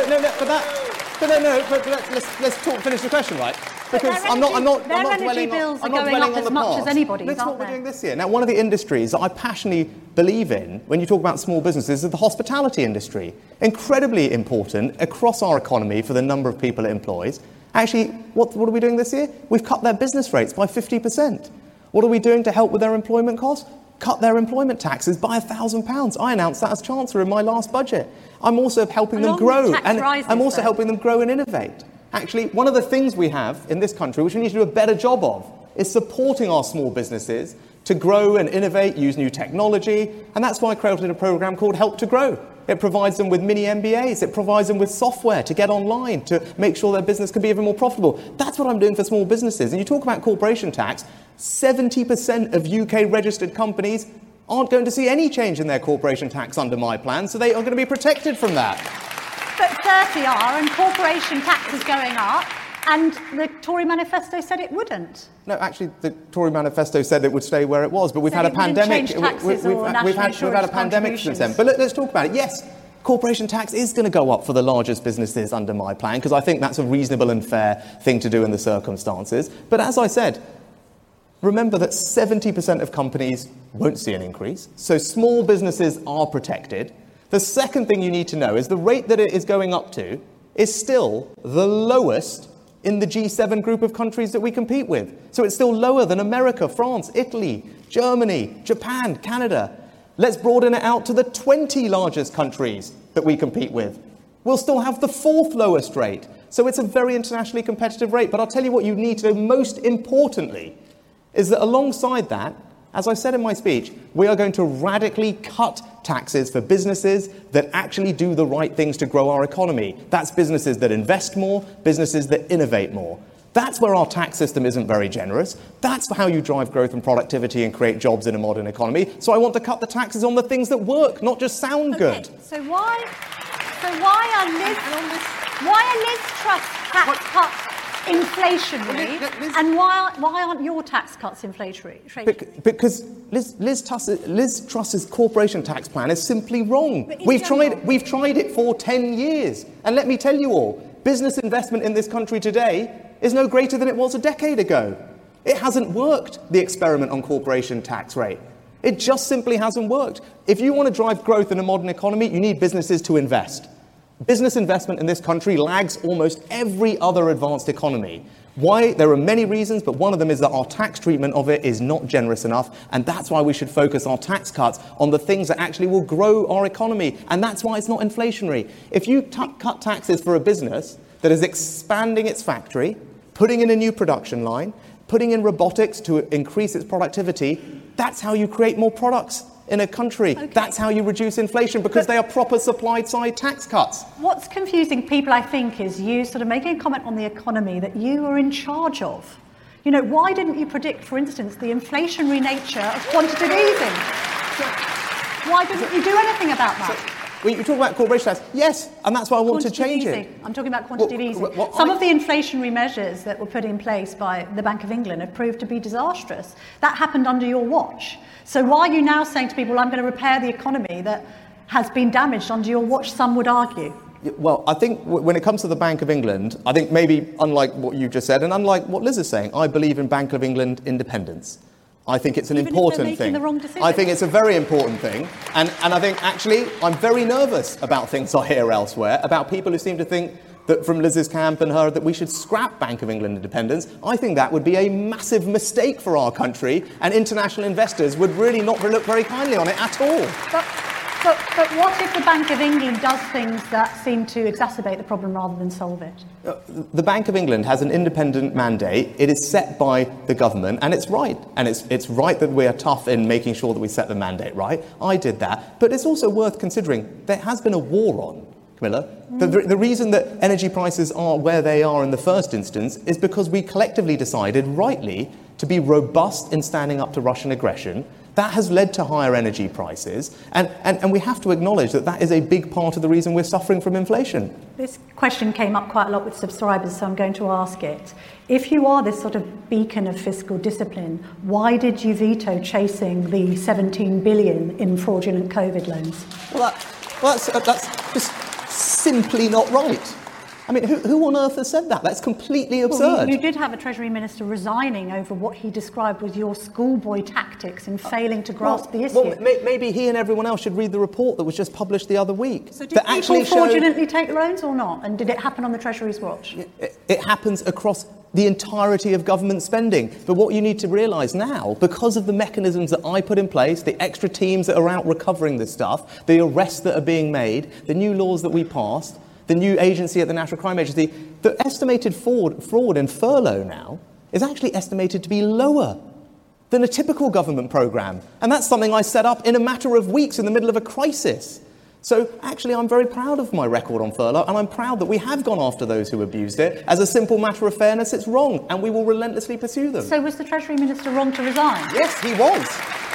let's finish the question, right? Because I'm not dwelling on the past. Let's what we're doing this year. Now, one of the industries that I passionately believe in when you talk about small businesses is the hospitality industry. Incredibly important across our economy for the number of people it employs. Actually, what are we doing this year? We've cut their business rates by 50%. What are we doing to help with their employment costs? Cut their employment taxes by £1,000. I announced that as Chancellor in my last budget. I'm also helping them grow, and I'm also helping them grow and innovate. Actually, one of the things we have in this country, which we need to do a better job of, is supporting our small businesses to grow and innovate, use new technology, and that's why I created a programme called Help to Grow. It provides them with mini MBAs. It provides them with software to get online to make sure their business can be even more profitable. That's what I'm doing for small businesses. And you talk about corporation tax, 70% of UK registered companies aren't going to see any change in their corporation tax under my plan, so they are going to be protected from that. But 30 are, and corporation tax is going up, and the Tory manifesto said it wouldn't. No, actually, the Tory manifesto said it would stay where it was, but we've had a pandemic. We've had a pandemic since then. But let's talk about it. Yes, corporation tax is going to go up for the largest businesses under my plan, because I think that's a reasonable and fair thing to do in the circumstances. But as I said, remember that 70% of companies won't see an increase, so small businesses are protected. The second thing you need to know is the rate that it is going up to is still the lowest in the G7 group of countries that we compete with. So it's still lower than America, France, Italy, Germany, Japan, Canada. Let's broaden it out to the 20 largest countries that we compete with. We'll still have the fourth lowest rate. So it's a very internationally competitive rate. But I'll tell you what you need to know most importantly is that alongside that, as I said in my speech, we are going to radically cut taxes for businesses that actually do the right things to grow our economy. That's businesses that invest more, businesses that innovate more. That's where our tax system isn't very generous. That's how you drive growth and productivity and create jobs in a modern economy. So I want to cut the taxes on the things that work, not just sound good. So why are Liz Truss tax cuts inflationary, and why aren't your tax cuts inflationary? Because Liz Truss's corporation tax plan is simply wrong. We've tried it for 10 years, and let me tell you all, business investment in this country today is no greater than it was a decade ago. It hasn't worked, the experiment on corporation tax rate. It just simply hasn't worked. If you want to drive growth in a modern economy, you need businesses to invest. Business investment in this country lags almost every other advanced economy. Why? There are many reasons, but one of them is that our tax treatment of it is not generous enough, and that's why we should focus our tax cuts on the things that actually will grow our economy, and that's why it's not inflationary. If you cut taxes for a business that is expanding its factory, putting in a new production line, putting in robotics to increase its productivity, that's how you create more products in a country. Okay. That's how you reduce inflation, because they are proper supply-side tax cuts. What's confusing people, I think, is you sort of making a comment on the economy that you are in charge of. You know, why didn't you predict, for instance, the inflationary nature of quantitative easing? Why didn't you do anything about that? Well, you talk about corporation tax. Yes, and that's why I want to change it. I'm talking about quantitative easing. Some of the inflationary measures that were put in place by the Bank of England have proved to be disastrous. That happened under your watch. So why are you now saying to people, I'm going to repair the economy that has been damaged under your watch, some would argue? Well, I think when it comes to the Bank of England, I think maybe unlike what you just said and unlike what Liz is saying, I believe in Bank of England independence. I think it's an important thing. I think it's a very important thing. And I think, actually, I'm very nervous about things I hear elsewhere, about people who seem to think that from Liz's camp and her that we should scrap Bank of England independence. I think that would be a massive mistake for our country, and international investors would really not look very kindly on it at all. But what if the Bank of England does things that seem to exacerbate the problem rather than solve it? The Bank of England has an independent mandate. It is set by the government, and it's right. And it's right that we are tough in making sure that we set the mandate right. I did that. But it's also worth considering there has been a war on, Camilla. The reason that energy prices are where they are in the first instance is because we collectively decided, rightly, to be robust in standing up to Russian aggression. That has led to higher energy prices, and we have to acknowledge that that is a big part of the reason we're suffering from inflation. This question came up quite a lot with subscribers, so I'm going to ask it. If you are this sort of beacon of fiscal discipline, why did you veto chasing the 17 billion in fraudulent COVID loans? Well, that's just simply not right. I mean, who on earth has said that? That's completely absurd. Well, you did have a Treasury Minister resigning over what he described was your schoolboy tactics in failing to grasp the issue. Well, maybe he and everyone else should read the report that was just published the other week. So did people fraudulently take loans or not? And did it happen on the Treasury's watch? It happens across the entirety of government spending. But what you need to realise now, because of the mechanisms that I put in place, the extra teams that are out recovering this stuff, the arrests that are being made, the new laws that we passed, the new agency at the National Crime Agency, the estimated fraud in furlough now is actually estimated to be lower than a typical government programme. And that's something I set up in a matter of weeks in the middle of a crisis. So actually, I'm very proud of my record on furlough, and I'm proud that we have gone after those who abused it. As a simple matter of fairness, it's wrong, and we will relentlessly pursue them. So was the Treasury Minister wrong to resign? Yes, he was.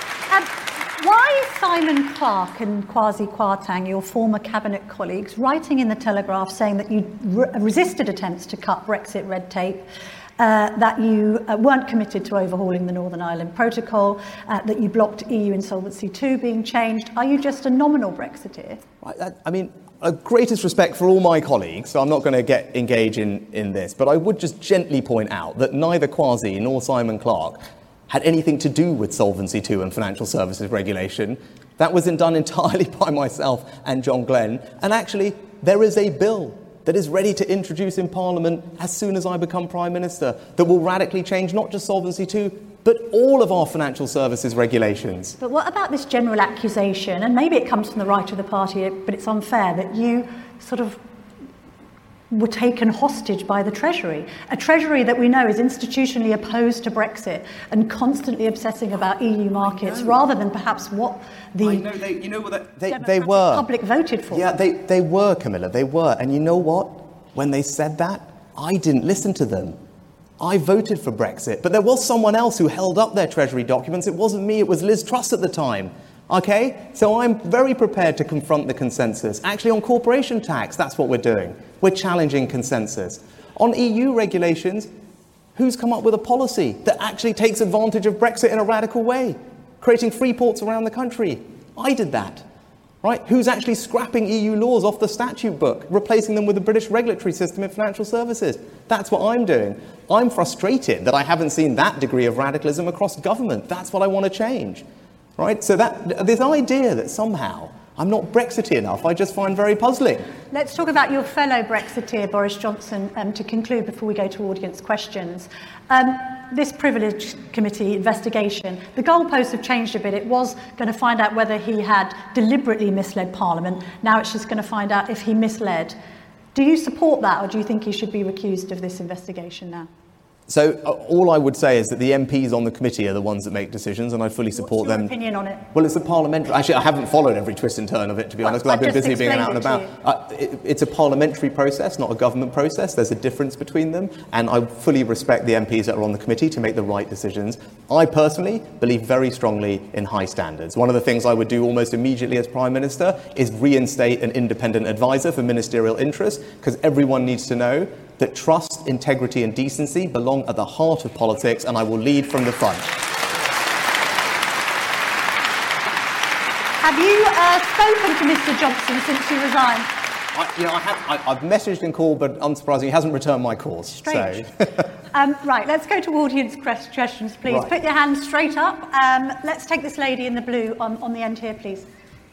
Why is Simon Clarke and Kwasi Kwarteng, your former cabinet colleagues, writing in the Telegraph saying that you resisted attempts to cut Brexit red tape, that you weren't committed to overhauling the Northern Ireland Protocol, that you blocked EU Insolvency II being changed? Are you just a nominal Brexiteer? I mean, greatest respect for all my colleagues, so I'm not going to engage in this, but I would just gently point out that neither Kwasi nor Simon Clarke had anything to do with Solvency II and financial services regulation. That wasn't done entirely by myself and John Glenn. And actually, there is a bill that is ready to introduce in Parliament as soon as I become Prime Minister that will radically change not just Solvency II, but all of our financial services regulations. But what about this general accusation, and maybe it comes from the right of the party, but it's unfair, that you sort of were taken hostage by the Treasury, a Treasury that we know is institutionally opposed to Brexit and constantly obsessing about EU markets rather than perhaps what the they were. Public voted for. Yeah, they were, Camilla, they were. And you know what? When they said that, I didn't listen to them. I voted for Brexit, but there was someone else who held up their Treasury documents. It wasn't me, it was Liz Truss at the time. Okay? So I'm very prepared to confront the consensus. Actually, on corporation tax, that's what we're doing. We're challenging consensus. On EU regulations, who's come up with a policy that actually takes advantage of Brexit in a radical way? Creating free ports around the country. I did that. Right? Who's actually scrapping EU laws off the statute book, replacing them with the British regulatory system in financial services? That's what I'm doing. I'm frustrated that I haven't seen that degree of radicalism across government. That's what I want to change. Right? So that this idea that somehow I'm not Brexity enough, I just find very puzzling. Let's talk about your fellow Brexiteer, Boris Johnson, to conclude before we go to audience questions. This Privilege Committee investigation, the goalposts have changed a bit. It was going to find out whether he had deliberately misled Parliament. Now it's just going to find out if he misled. Do you support that, or do you think he should be recused of this investigation now? So all I would say is that the MPs on the committee are the ones that make decisions, and I fully support them. What's your opinion on it? Well, it's a parliamentary... Actually, I haven't followed every twist and turn of it, to be honest, because I've been busy being out and about. It's a parliamentary process, not a government process. There's a difference between them, and I fully respect the MPs that are on the committee to make the right decisions. I personally believe very strongly in high standards. One of the things I would do almost immediately as Prime Minister is reinstate an independent advisor for ministerial interests, because everyone needs to know that trust, integrity and decency belong at the heart of politics, and I will lead from the front. Have you spoken to Mr Johnson since you resigned? I've messaged and called, but unsurprisingly, he hasn't returned my calls. Strange. Right, let's go to audience questions, please. Right. Put your hands straight up. Let's take this lady in the blue on the end here, please.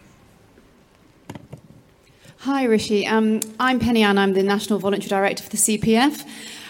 Hi, Rishi. I'm Penny Ann. I'm the National Voluntary Director for the CPF.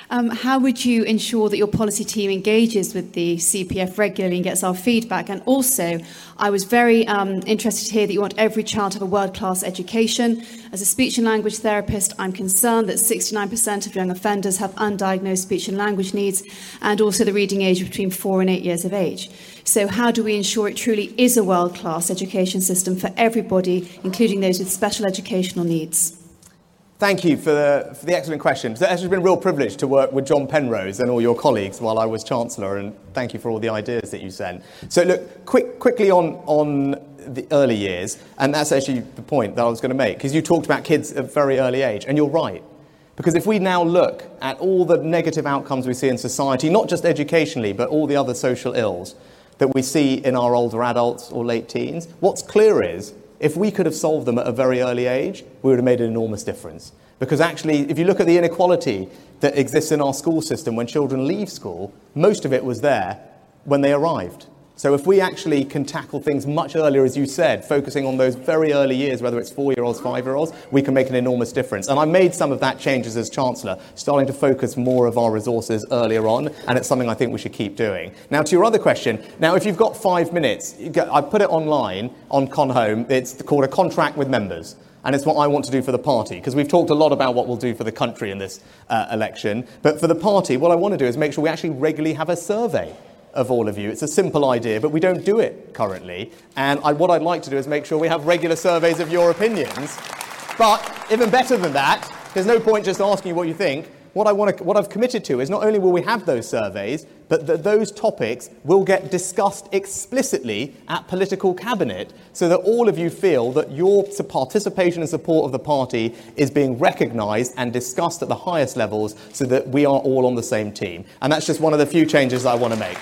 How would you ensure that your policy team engages with the CPF regularly and gets our feedback? And also, I was very interested to hear that you want every child to have a world-class education. As a speech and language therapist, I'm concerned that 69% of young offenders have undiagnosed speech and language needs, and also the reading age between 4 and 8 years of age. So how do we ensure it truly is a world-class education system for everybody, including those with special educational needs? Thank you for the excellent question. It's actually been a real privilege to work with John Penrose and all your colleagues while I was Chancellor, and thank you for all the ideas that you sent. So look, quickly on the early years, and that's actually the point that I was going to make, because you talked about kids at a very early age, and you're right. Because if we now look at all the negative outcomes we see in society, not just educationally, but all the other social ills that we see in our older adults or late teens, what's clear is, if we could have solved them at a very early age, we would have made an enormous difference. Because actually, if you look at the inequality that exists in our school system when children leave school, most of it was there when they arrived. So if we actually can tackle things much earlier, as you said, focusing on those very early years, whether it's 4-year-olds, 5-year-olds, we can make an enormous difference. And I made some of that changes as Chancellor, starting to focus more of our resources earlier on, and it's something I think we should keep doing. Now, to your other question, now if you've got 5 minutes, I put it online on ConHome. It's called a contract with members. And it's what I want to do for the party, because we've talked a lot about what we'll do for the country in this election. But for the party, what I want to do is make sure we actually regularly have a survey of all of you. It's a simple idea, but we don't do it currently. And what I'd like to do is make sure we have regular surveys of your opinions. But even better than that, there's no point just asking you what you think. What I've committed to is not only will we have those surveys, but that those topics will get discussed explicitly at political cabinet, so that all of you feel that your participation and support of the party is being recognised and discussed at the highest levels, so that we are all on the same team. And that's just one of the few changes I want to make.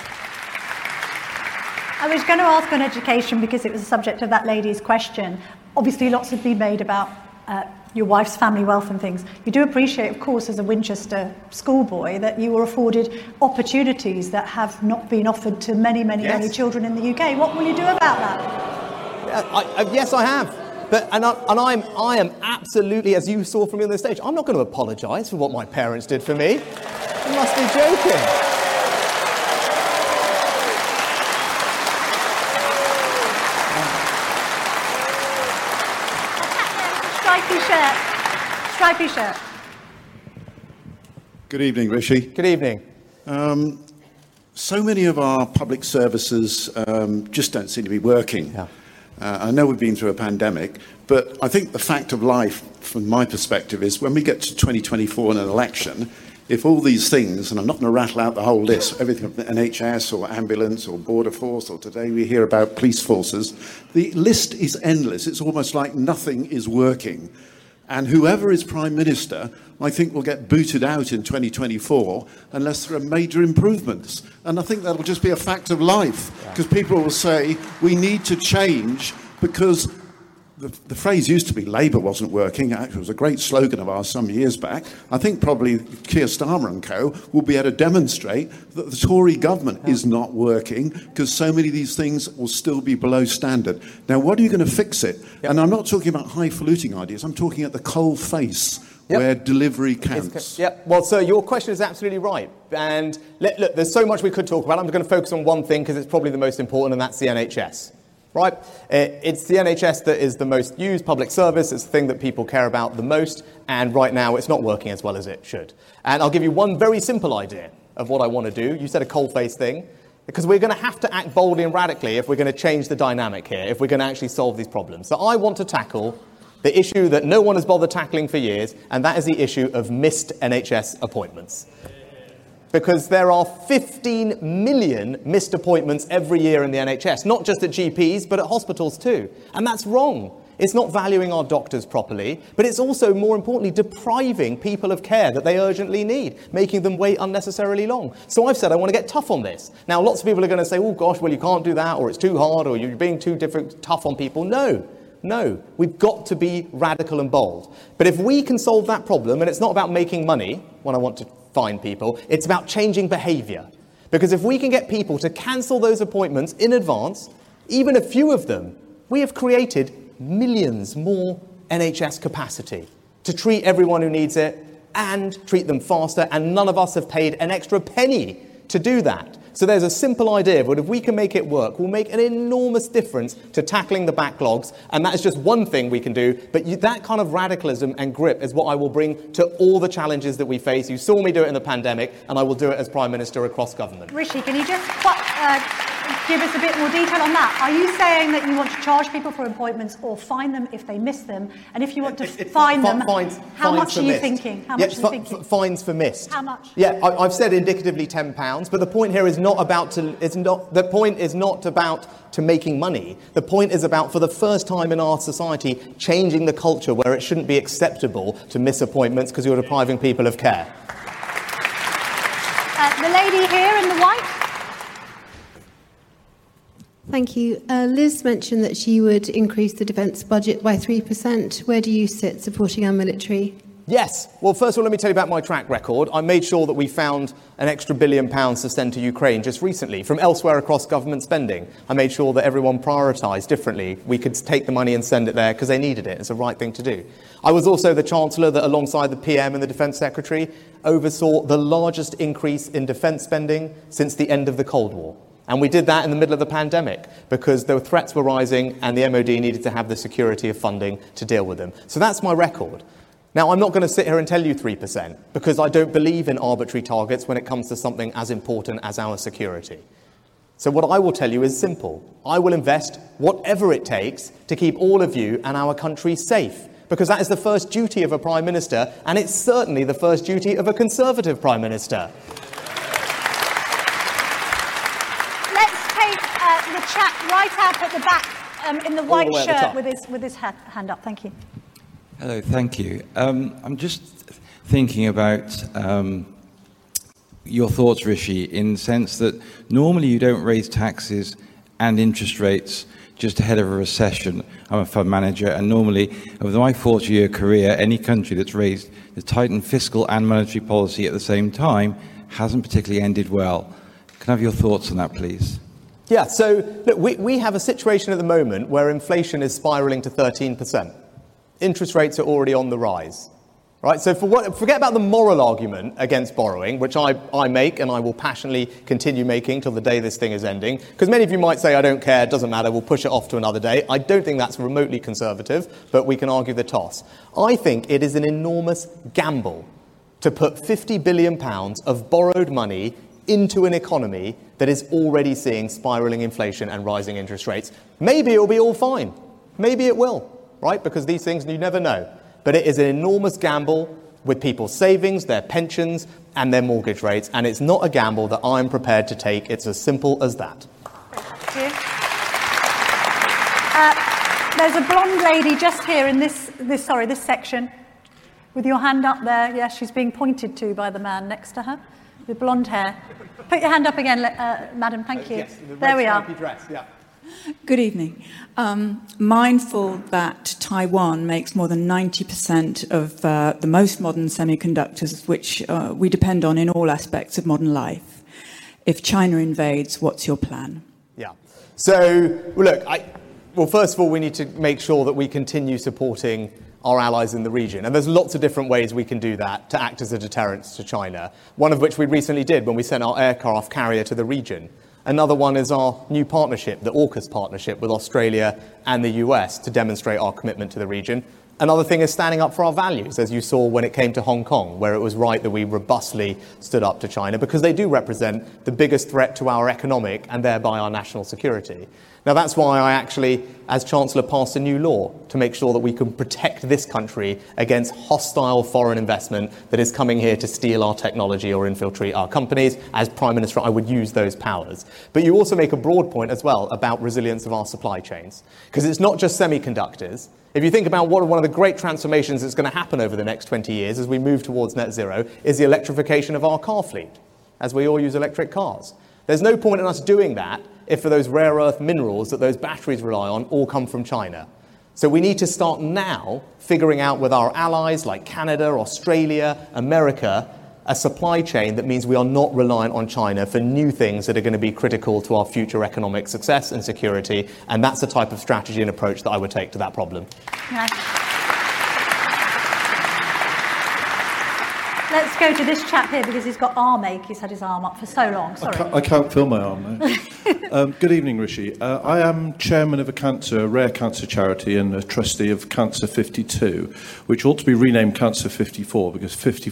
I was going to ask on education because it was the subject of that lady's question. Obviously, lots have been made about your wife's family wealth and things. You do appreciate, of course, as a Winchester schoolboy, that you were afforded opportunities that have not been offered to many children in the UK. What will you do about that? Yes, I have. I am absolutely, as you saw from me on the stage, I'm not going to apologise for what my parents did for me. You must be joking. Stripy shirt. Good evening, Rishi. Good evening. So many of our public services just don't seem to be working. Yeah. I know we've been through a pandemic, but I think the fact of life, from my perspective, is when we get to 2024 and an election, if all these things, and I'm not going to rattle out the whole list, everything from NHS or ambulance or border force, or today we hear about police forces, the list is endless. It's almost like nothing is working. And whoever is Prime Minister, I think, will get booted out in 2024 unless there are major improvements. And I think that'll just be a fact of life, because people will say, we need to change, because the phrase used to be Labour wasn't working. Actually, it was a great slogan of ours some years back. I think probably Keir Starmer and co will be able to demonstrate that the Tory government is not working, because so many of these things will still be below standard. Now, what are you going to fix it? And I'm not talking about highfalutin ideas. I'm talking at the coal face where delivery counts. Well, sir, your question is absolutely right. And look, there's so much we could talk about. I'm going to focus on one thing because it's probably the most important, and that's the NHS. Right? It's the NHS that is the most used public service. It's the thing that people care about the most. And right now, it's not working as well as it should. And I'll give you one very simple idea of what I want to do. You said a coalface thing. Because we're going to have to act boldly and radically if we're going to change the dynamic here, if we're going to actually solve these problems. So I want to tackle the issue that no one has bothered tackling for years, and that is the issue of missed NHS appointments. Because there are 15 million missed appointments every year in the NHS, not just at GPs, but at hospitals too. And that's wrong. It's not valuing our doctors properly, but it's also, more importantly, depriving people of care that they urgently need, making them wait unnecessarily long. So I've said I want to get tough on this. Now, lots of people are going to say, oh gosh, well, you can't do that, or it's too hard, or you're being too tough on people. No, we've got to be radical and bold. But if we can solve that problem, and it's not about making money when I want to find people, it's about changing behaviour. Because if we can get people to cancel those appointments in advance, even a few of them, we have created millions more NHS capacity to treat everyone who needs it and treat them faster, and none of us have paid an extra penny to do that. So there's a simple idea, but if we can make it work, we'll make an enormous difference to tackling the backlogs, and that is just one thing we can do. But that kind of radicalism and grip is what I will bring to all the challenges that we face. You saw me do it in the pandemic, and I will do it as Prime Minister across government. Rishi, can you just give us a bit more detail on that? Are you saying that you want to charge people for appointments or fine them if they miss them? And if you want to fine them, how much are you thinking? How much are you thinking? Fines for missed. How much? Yeah, I've said indicatively £10, but the point here is not about the point is not about to making money. The point is about, for the first time in our society, changing the culture where it shouldn't be acceptable to miss appointments because you're depriving people of care. The lady here in the white. Thank you. Liz mentioned that she would increase the defence budget by 3%. Where do you sit supporting our military? Yes. Well, first of all, let me tell you about my track record. I made sure that we found an extra £1 billion to send to Ukraine just recently from elsewhere across government spending. I made sure that everyone prioritised differently. We could take the money and send it there because they needed it. It's the right thing to do. I was also the Chancellor that, alongside the PM and the Defence Secretary, oversaw the largest increase in defence spending since the end of the Cold War. And we did that in the middle of the pandemic because the threats were rising and the MOD needed to have the security of funding to deal with them. So that's my record. Now, I'm not going to sit here and tell you 3% because I don't believe in arbitrary targets when it comes to something as important as our security. So what I will tell you is simple. I will invest whatever it takes to keep all of you and our country safe, because that is the first duty of a Prime Minister, and it's certainly the first duty of a Conservative Prime Minister. The chap right up at the back in the white shirt with his hand up. Thank you. Hello, thank you. I'm just thinking about your thoughts, Rishi, in the sense that normally you don't raise taxes and interest rates just ahead of a recession. I'm a fund manager, and normally, over my 40-year career, any country that's raised the tightened fiscal and monetary policy at the same time hasn't particularly ended well. Can I have your thoughts on that, please? Yeah, so look, we have a situation at the moment where inflation is spiralling to 13%. Interest rates are already on the rise. Right? So forget about the moral argument against borrowing, which I make and I will passionately continue making till the day this thing is ending. Because many of you might say, I don't care, it doesn't matter, we'll push it off to another day. I don't think that's remotely conservative, but we can argue the toss. I think it is an enormous gamble to put £50 billion of borrowed money into an economy that is already seeing spiralling inflation and rising interest rates. Maybe it'll be all fine. Maybe it will, right? Because these things, you never know. But it is an enormous gamble. with people's savings, their pensions, and their mortgage rates. And it's not a gamble that I'm prepared to take. It's as simple as that. Thank you. There's a blonde lady just here in this section with your hand up there. Yes, she's being pointed to by the man next to her with blonde hair. Put your hand up again, madam. Thank you. Yes, the there we are. Dress, yeah. Good evening. Mindful that Taiwan makes more than 90% of the most modern semiconductors, which we depend on in all aspects of modern life. If China invades, what's your plan? Yeah. So, look, first of all, we need to make sure that we continue supporting our allies in the region. And there's lots of different ways we can do that to act as a deterrent to China, one of which we recently did when we sent our aircraft carrier to the region. Another one is our new partnership, the AUKUS partnership with Australia and the US, to demonstrate our commitment to the region. Another thing is standing up for our values, as you saw when it came to Hong Kong, where it was right that we robustly stood up to China, because they do represent the biggest threat to our economic and thereby our national security. Now, that's why I actually, as Chancellor, passed a new law to make sure that we can protect this country against hostile foreign investment that is coming here to steal our technology or infiltrate our companies. As Prime Minister, I would use those powers. But you also make a broad point as well about resilience of our supply chains, because it's not just semiconductors. If you think about what one of the great transformations that's going to happen over the next 20 years as we move towards net zero is the electrification of our car fleet, as we all use electric cars. There's no point in us doing that if for those rare earth minerals that those batteries rely on all come from China. So we need to start now figuring out with our allies like Canada, Australia, America, a supply chain that means we are not reliant on China for new things that are going to be critical to our future economic success and security. And that's the type of strategy and approach that I would take to that problem. Yeah. Let's go to this chap here because he's got arm ache. He's had his arm up for so long. Sorry. I can't feel my arm now. Good evening, Rishi. I am chairman of a rare cancer charity and a trustee of Cancer 52, which ought to be renamed Cancer 54 because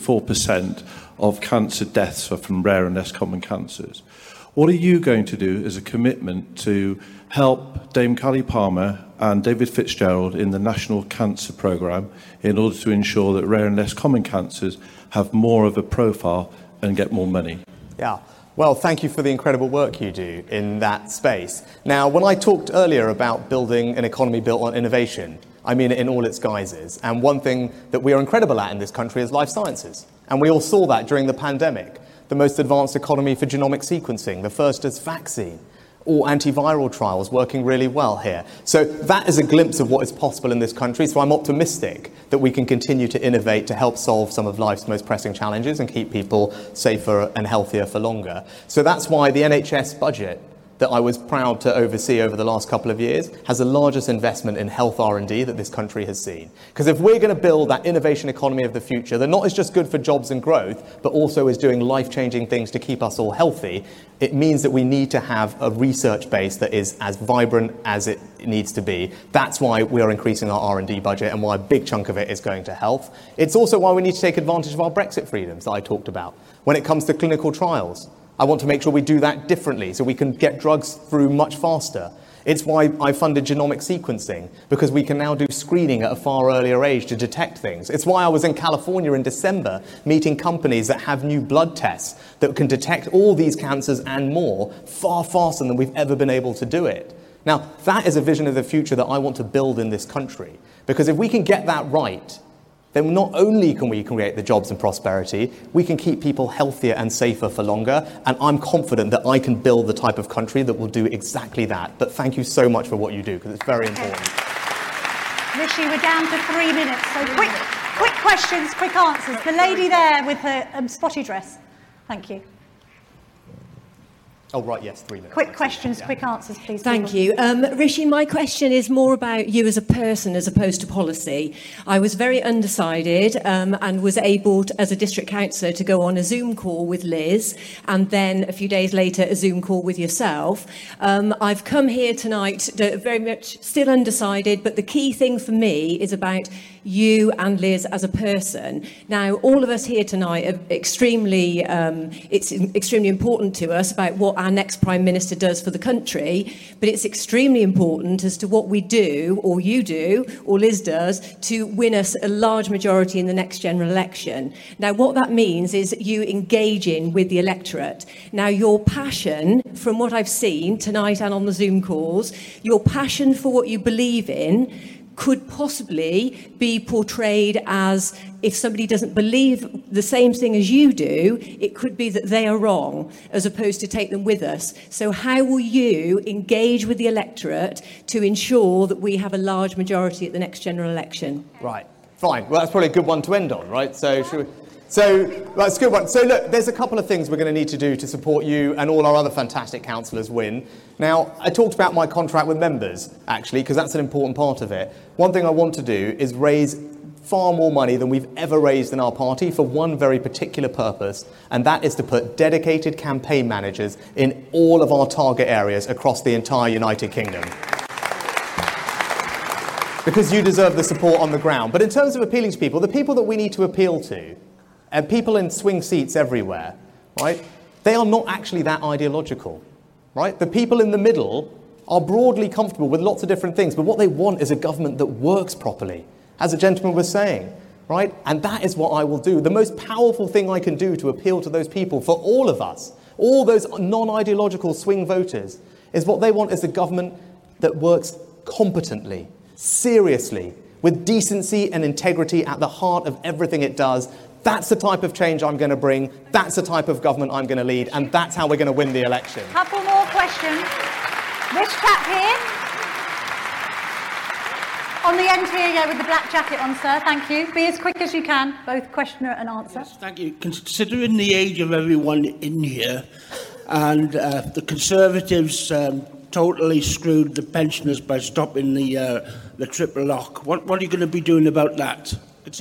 54% of cancer deaths are from rare and less common cancers. What are you going to do as a commitment to help Dame Callie Palmer and David Fitzgerald in the National Cancer Programme in order to ensure that rare and less common cancers have more of a profile and get more money? Yeah. Well, thank you for the incredible work you do in that space. Now, when I talked earlier about building an economy built on innovation, I mean it in all its guises. And one thing that we are incredible at in this country is life sciences. And we all saw that during the pandemic. The most advanced economy for genomic sequencing, the first as vaccine, or antiviral trials working really well here. So that is a glimpse of what is possible in this country. So I'm optimistic that we can continue to innovate to help solve some of life's most pressing challenges and keep people safer and healthier for longer. So that's why the NHS budget that I was proud to oversee over the last couple of years has the largest investment in health R&D that this country has seen. Because if we're going to build that innovation economy of the future that not is just good for jobs and growth, but also is doing life-changing things to keep us all healthy, it means that we need to have a research base that is as vibrant as it needs to be. That's why we are increasing our R&D budget and why a big chunk of it is going to health. It's also why we need to take advantage of our Brexit freedoms that I talked about. When it comes to clinical trials, I want to make sure we do that differently so we can get drugs through much faster. It's why I funded genomic sequencing, because we can now do screening at a far earlier age to detect things. It's why I was in California in December meeting companies that have new blood tests that can detect all these cancers and more far faster than we've ever been able to do it. Now, that is a vision of the future that I want to build in this country, because if we can get that right, then not only can we create the jobs and prosperity, we can keep people healthier and safer for longer. And I'm confident that I can build the type of country that will do exactly that. But thank you so much for what you do, because it's very important. Rishi, we're down to 3 minutes. So quick questions, quick answers. The lady there with her spotty dress. Thank you. Oh, right, yes, 3 minutes. Quick questions, quick answers, please. Thank you. Rishi, my question is more about you as a person as opposed to policy. I was very undecided and was able, as a district councillor, to go on a Zoom call with Liz and then a few days later a Zoom call with yourself. I've come here tonight very much still undecided, but the key thing for me is about you and Liz as a person. Now, all of us here tonight are extremely important to us about what our next Prime Minister does for the country, but it's extremely important as to what we do, or you do, or Liz does, to win us a large majority in the next general election. Now, what that means is you engaging with the electorate. Now, your passion, from what I've seen tonight and on the Zoom calls, your passion for what you believe in could possibly be portrayed as, if somebody doesn't believe the same thing as you do, it could be that they are wrong, as opposed to take them with us. So how will you engage with the electorate to ensure that we have a large majority at the next general election? Right, fine. Well, that's probably a good one to end on, right? So that's a good one. So look, there's a couple of things we're going to need to do to support you and all our other fantastic councillors win. Now, I talked about my contract with members, actually, because that's an important part of it. One thing I want to do is raise far more money than we've ever raised in our party for one very particular purpose, and that is to put dedicated campaign managers in all of our target areas across the entire United Kingdom. Because you deserve the support on the ground. But in terms of appealing to people, the people that we need to appeal to, and people in swing seats everywhere, right, they are not actually that ideological, right? The people in the middle are broadly comfortable with lots of different things, but what they want is a government that works properly, as the gentleman was saying, right? And that is what I will do. The most powerful thing I can do to appeal to those people, for all of us, all those non-ideological swing voters, is what they want is a government that works competently, seriously, with decency and integrity at the heart of everything it does. That's the type of change I'm going to bring. That's the type of government I'm going to lead. And that's how we're going to win the election. Couple more questions. This chap here. On the end here, yeah, with the black jacket on, sir. Thank you. Be as quick as you can, both questioner and answer. Yes, thank you. Considering the age of everyone in here, and the Conservatives totally screwed the pensioners by stopping the triple lock, what are you going to be doing about that?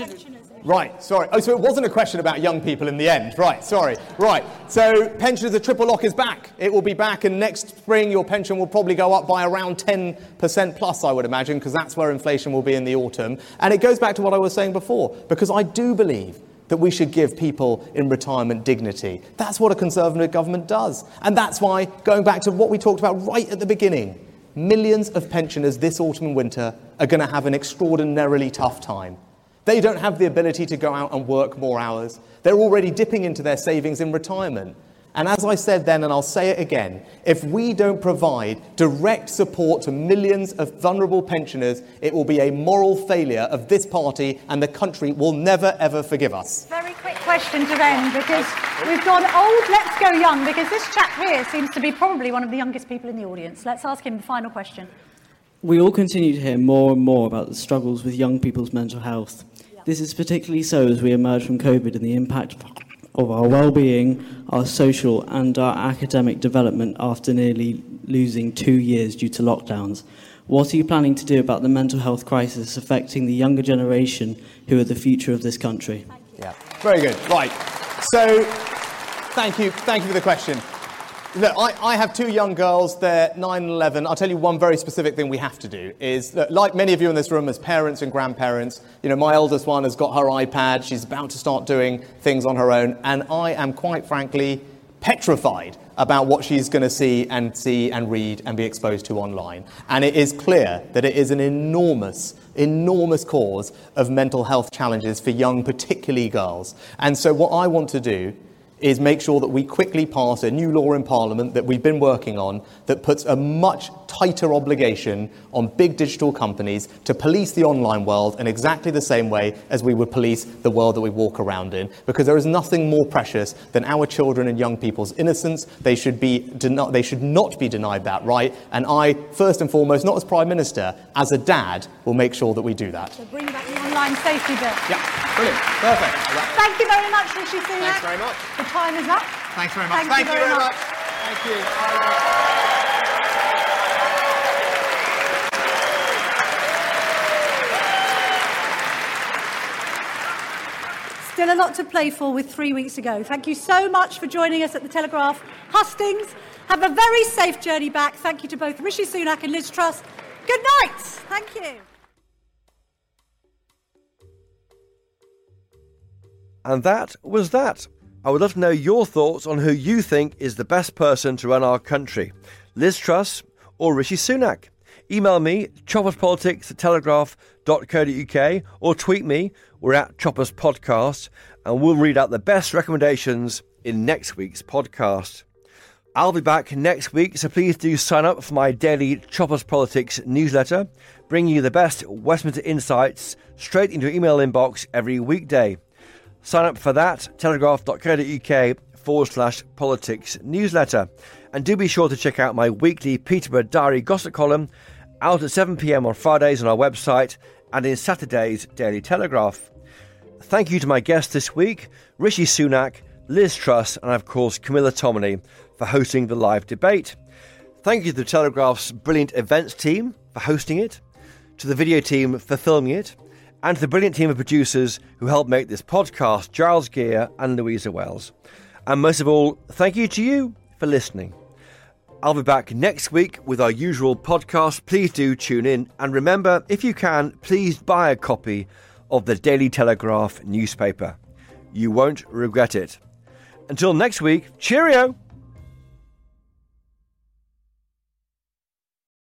Right, sorry. Oh, so it wasn't a question about young people in the end. Right, sorry. Right, so pensioners, the triple lock is back. It will be back, and next spring your pension will probably go up by around 10% plus, I would imagine, because that's where inflation will be in the autumn. And it goes back to what I was saying before, because I do believe that we should give people in retirement dignity. That's what a Conservative government does. And that's why, going back to what we talked about right at the beginning, millions of pensioners this autumn and winter are going to have an extraordinarily tough time. They don't have the ability to go out and work more hours. They're already dipping into their savings in retirement. And as I said then, and I'll say it again, if we don't provide direct support to millions of vulnerable pensioners, it will be a moral failure of this party, and the country will never, ever forgive us. Very quick question to end, because we've gone old, let's go young, because this chap here seems to be probably one of the youngest people in the audience. Let's ask him the final question. We all continue to hear more and more about the struggles with young people's mental health. This is particularly so as we emerge from COVID and the impact of our well-being, our social and our academic development after nearly losing 2 years due to lockdowns. What are you planning to do about the mental health crisis affecting the younger generation who are the future of this country? Yeah, very good. Right. So, thank you for the question. Look, I have two young girls, they're 9 and 11. I'll tell you one very specific thing we have to do is, that, like many of you in this room as parents and grandparents, you know, my eldest one has got her iPad, she's about to start doing things on her own, and I am quite frankly petrified about what she's going to see and read and be exposed to online. And it is clear that it is an enormous cause of mental health challenges for young, particularly girls. And so what I want to do is make sure that we quickly pass a new law in Parliament that we've been working on that puts a much tighter obligation on big digital companies to police the online world in exactly the same way as we would police the world that we walk around in. Because there is nothing more precious than our children and young people's innocence. They should not be denied that right. And I, first and foremost, not as Prime Minister, as a dad, will make sure that we do that. So bring back the online safety bill. Yeah, brilliant. Perfect. Thank you very much, Rishi Sunak. Thanks very much. The time is up. Thanks very much. Thank you very much. Thank you. Still a lot to play for with 3 weeks to go. Thank you so much for joining us at the Telegraph Hustings. Have a very safe journey back. Thank you to both Rishi Sunak and Liz Truss. Good night. Thank you. And that was that. I would love to know your thoughts on who you think is the best person to run our country, Liz Truss or Rishi Sunak. Email me, chopperspolitics@telegraph.co.uk, or tweet me, we're at Choppers Podcast, and we'll read out the best recommendations in next week's podcast. I'll be back next week, so please do sign up for my daily Choppers Politics newsletter, bringing you the best Westminster insights straight into your email inbox every weekday. Sign up for that, telegraph.co.uk/politics newsletter. And do be sure to check out my weekly Peterborough Diary gossip column, out at 7 p.m. on Fridays on our website and in Saturday's Daily Telegraph. Thank you to my guests this week, Rishi Sunak, Liz Truss, and of course Camilla Tominey for hosting the live debate. Thank you to the Telegraph's brilliant events team for hosting it, to the video team for filming it, and to the brilliant team of producers who helped make this podcast, Giles Gear and Louisa Wells. And most of all, thank you to you for listening. I'll be back next week with our usual podcast. Please do tune in. And remember, if you can, please buy a copy of the Daily Telegraph newspaper. You won't regret it. Until next week, cheerio!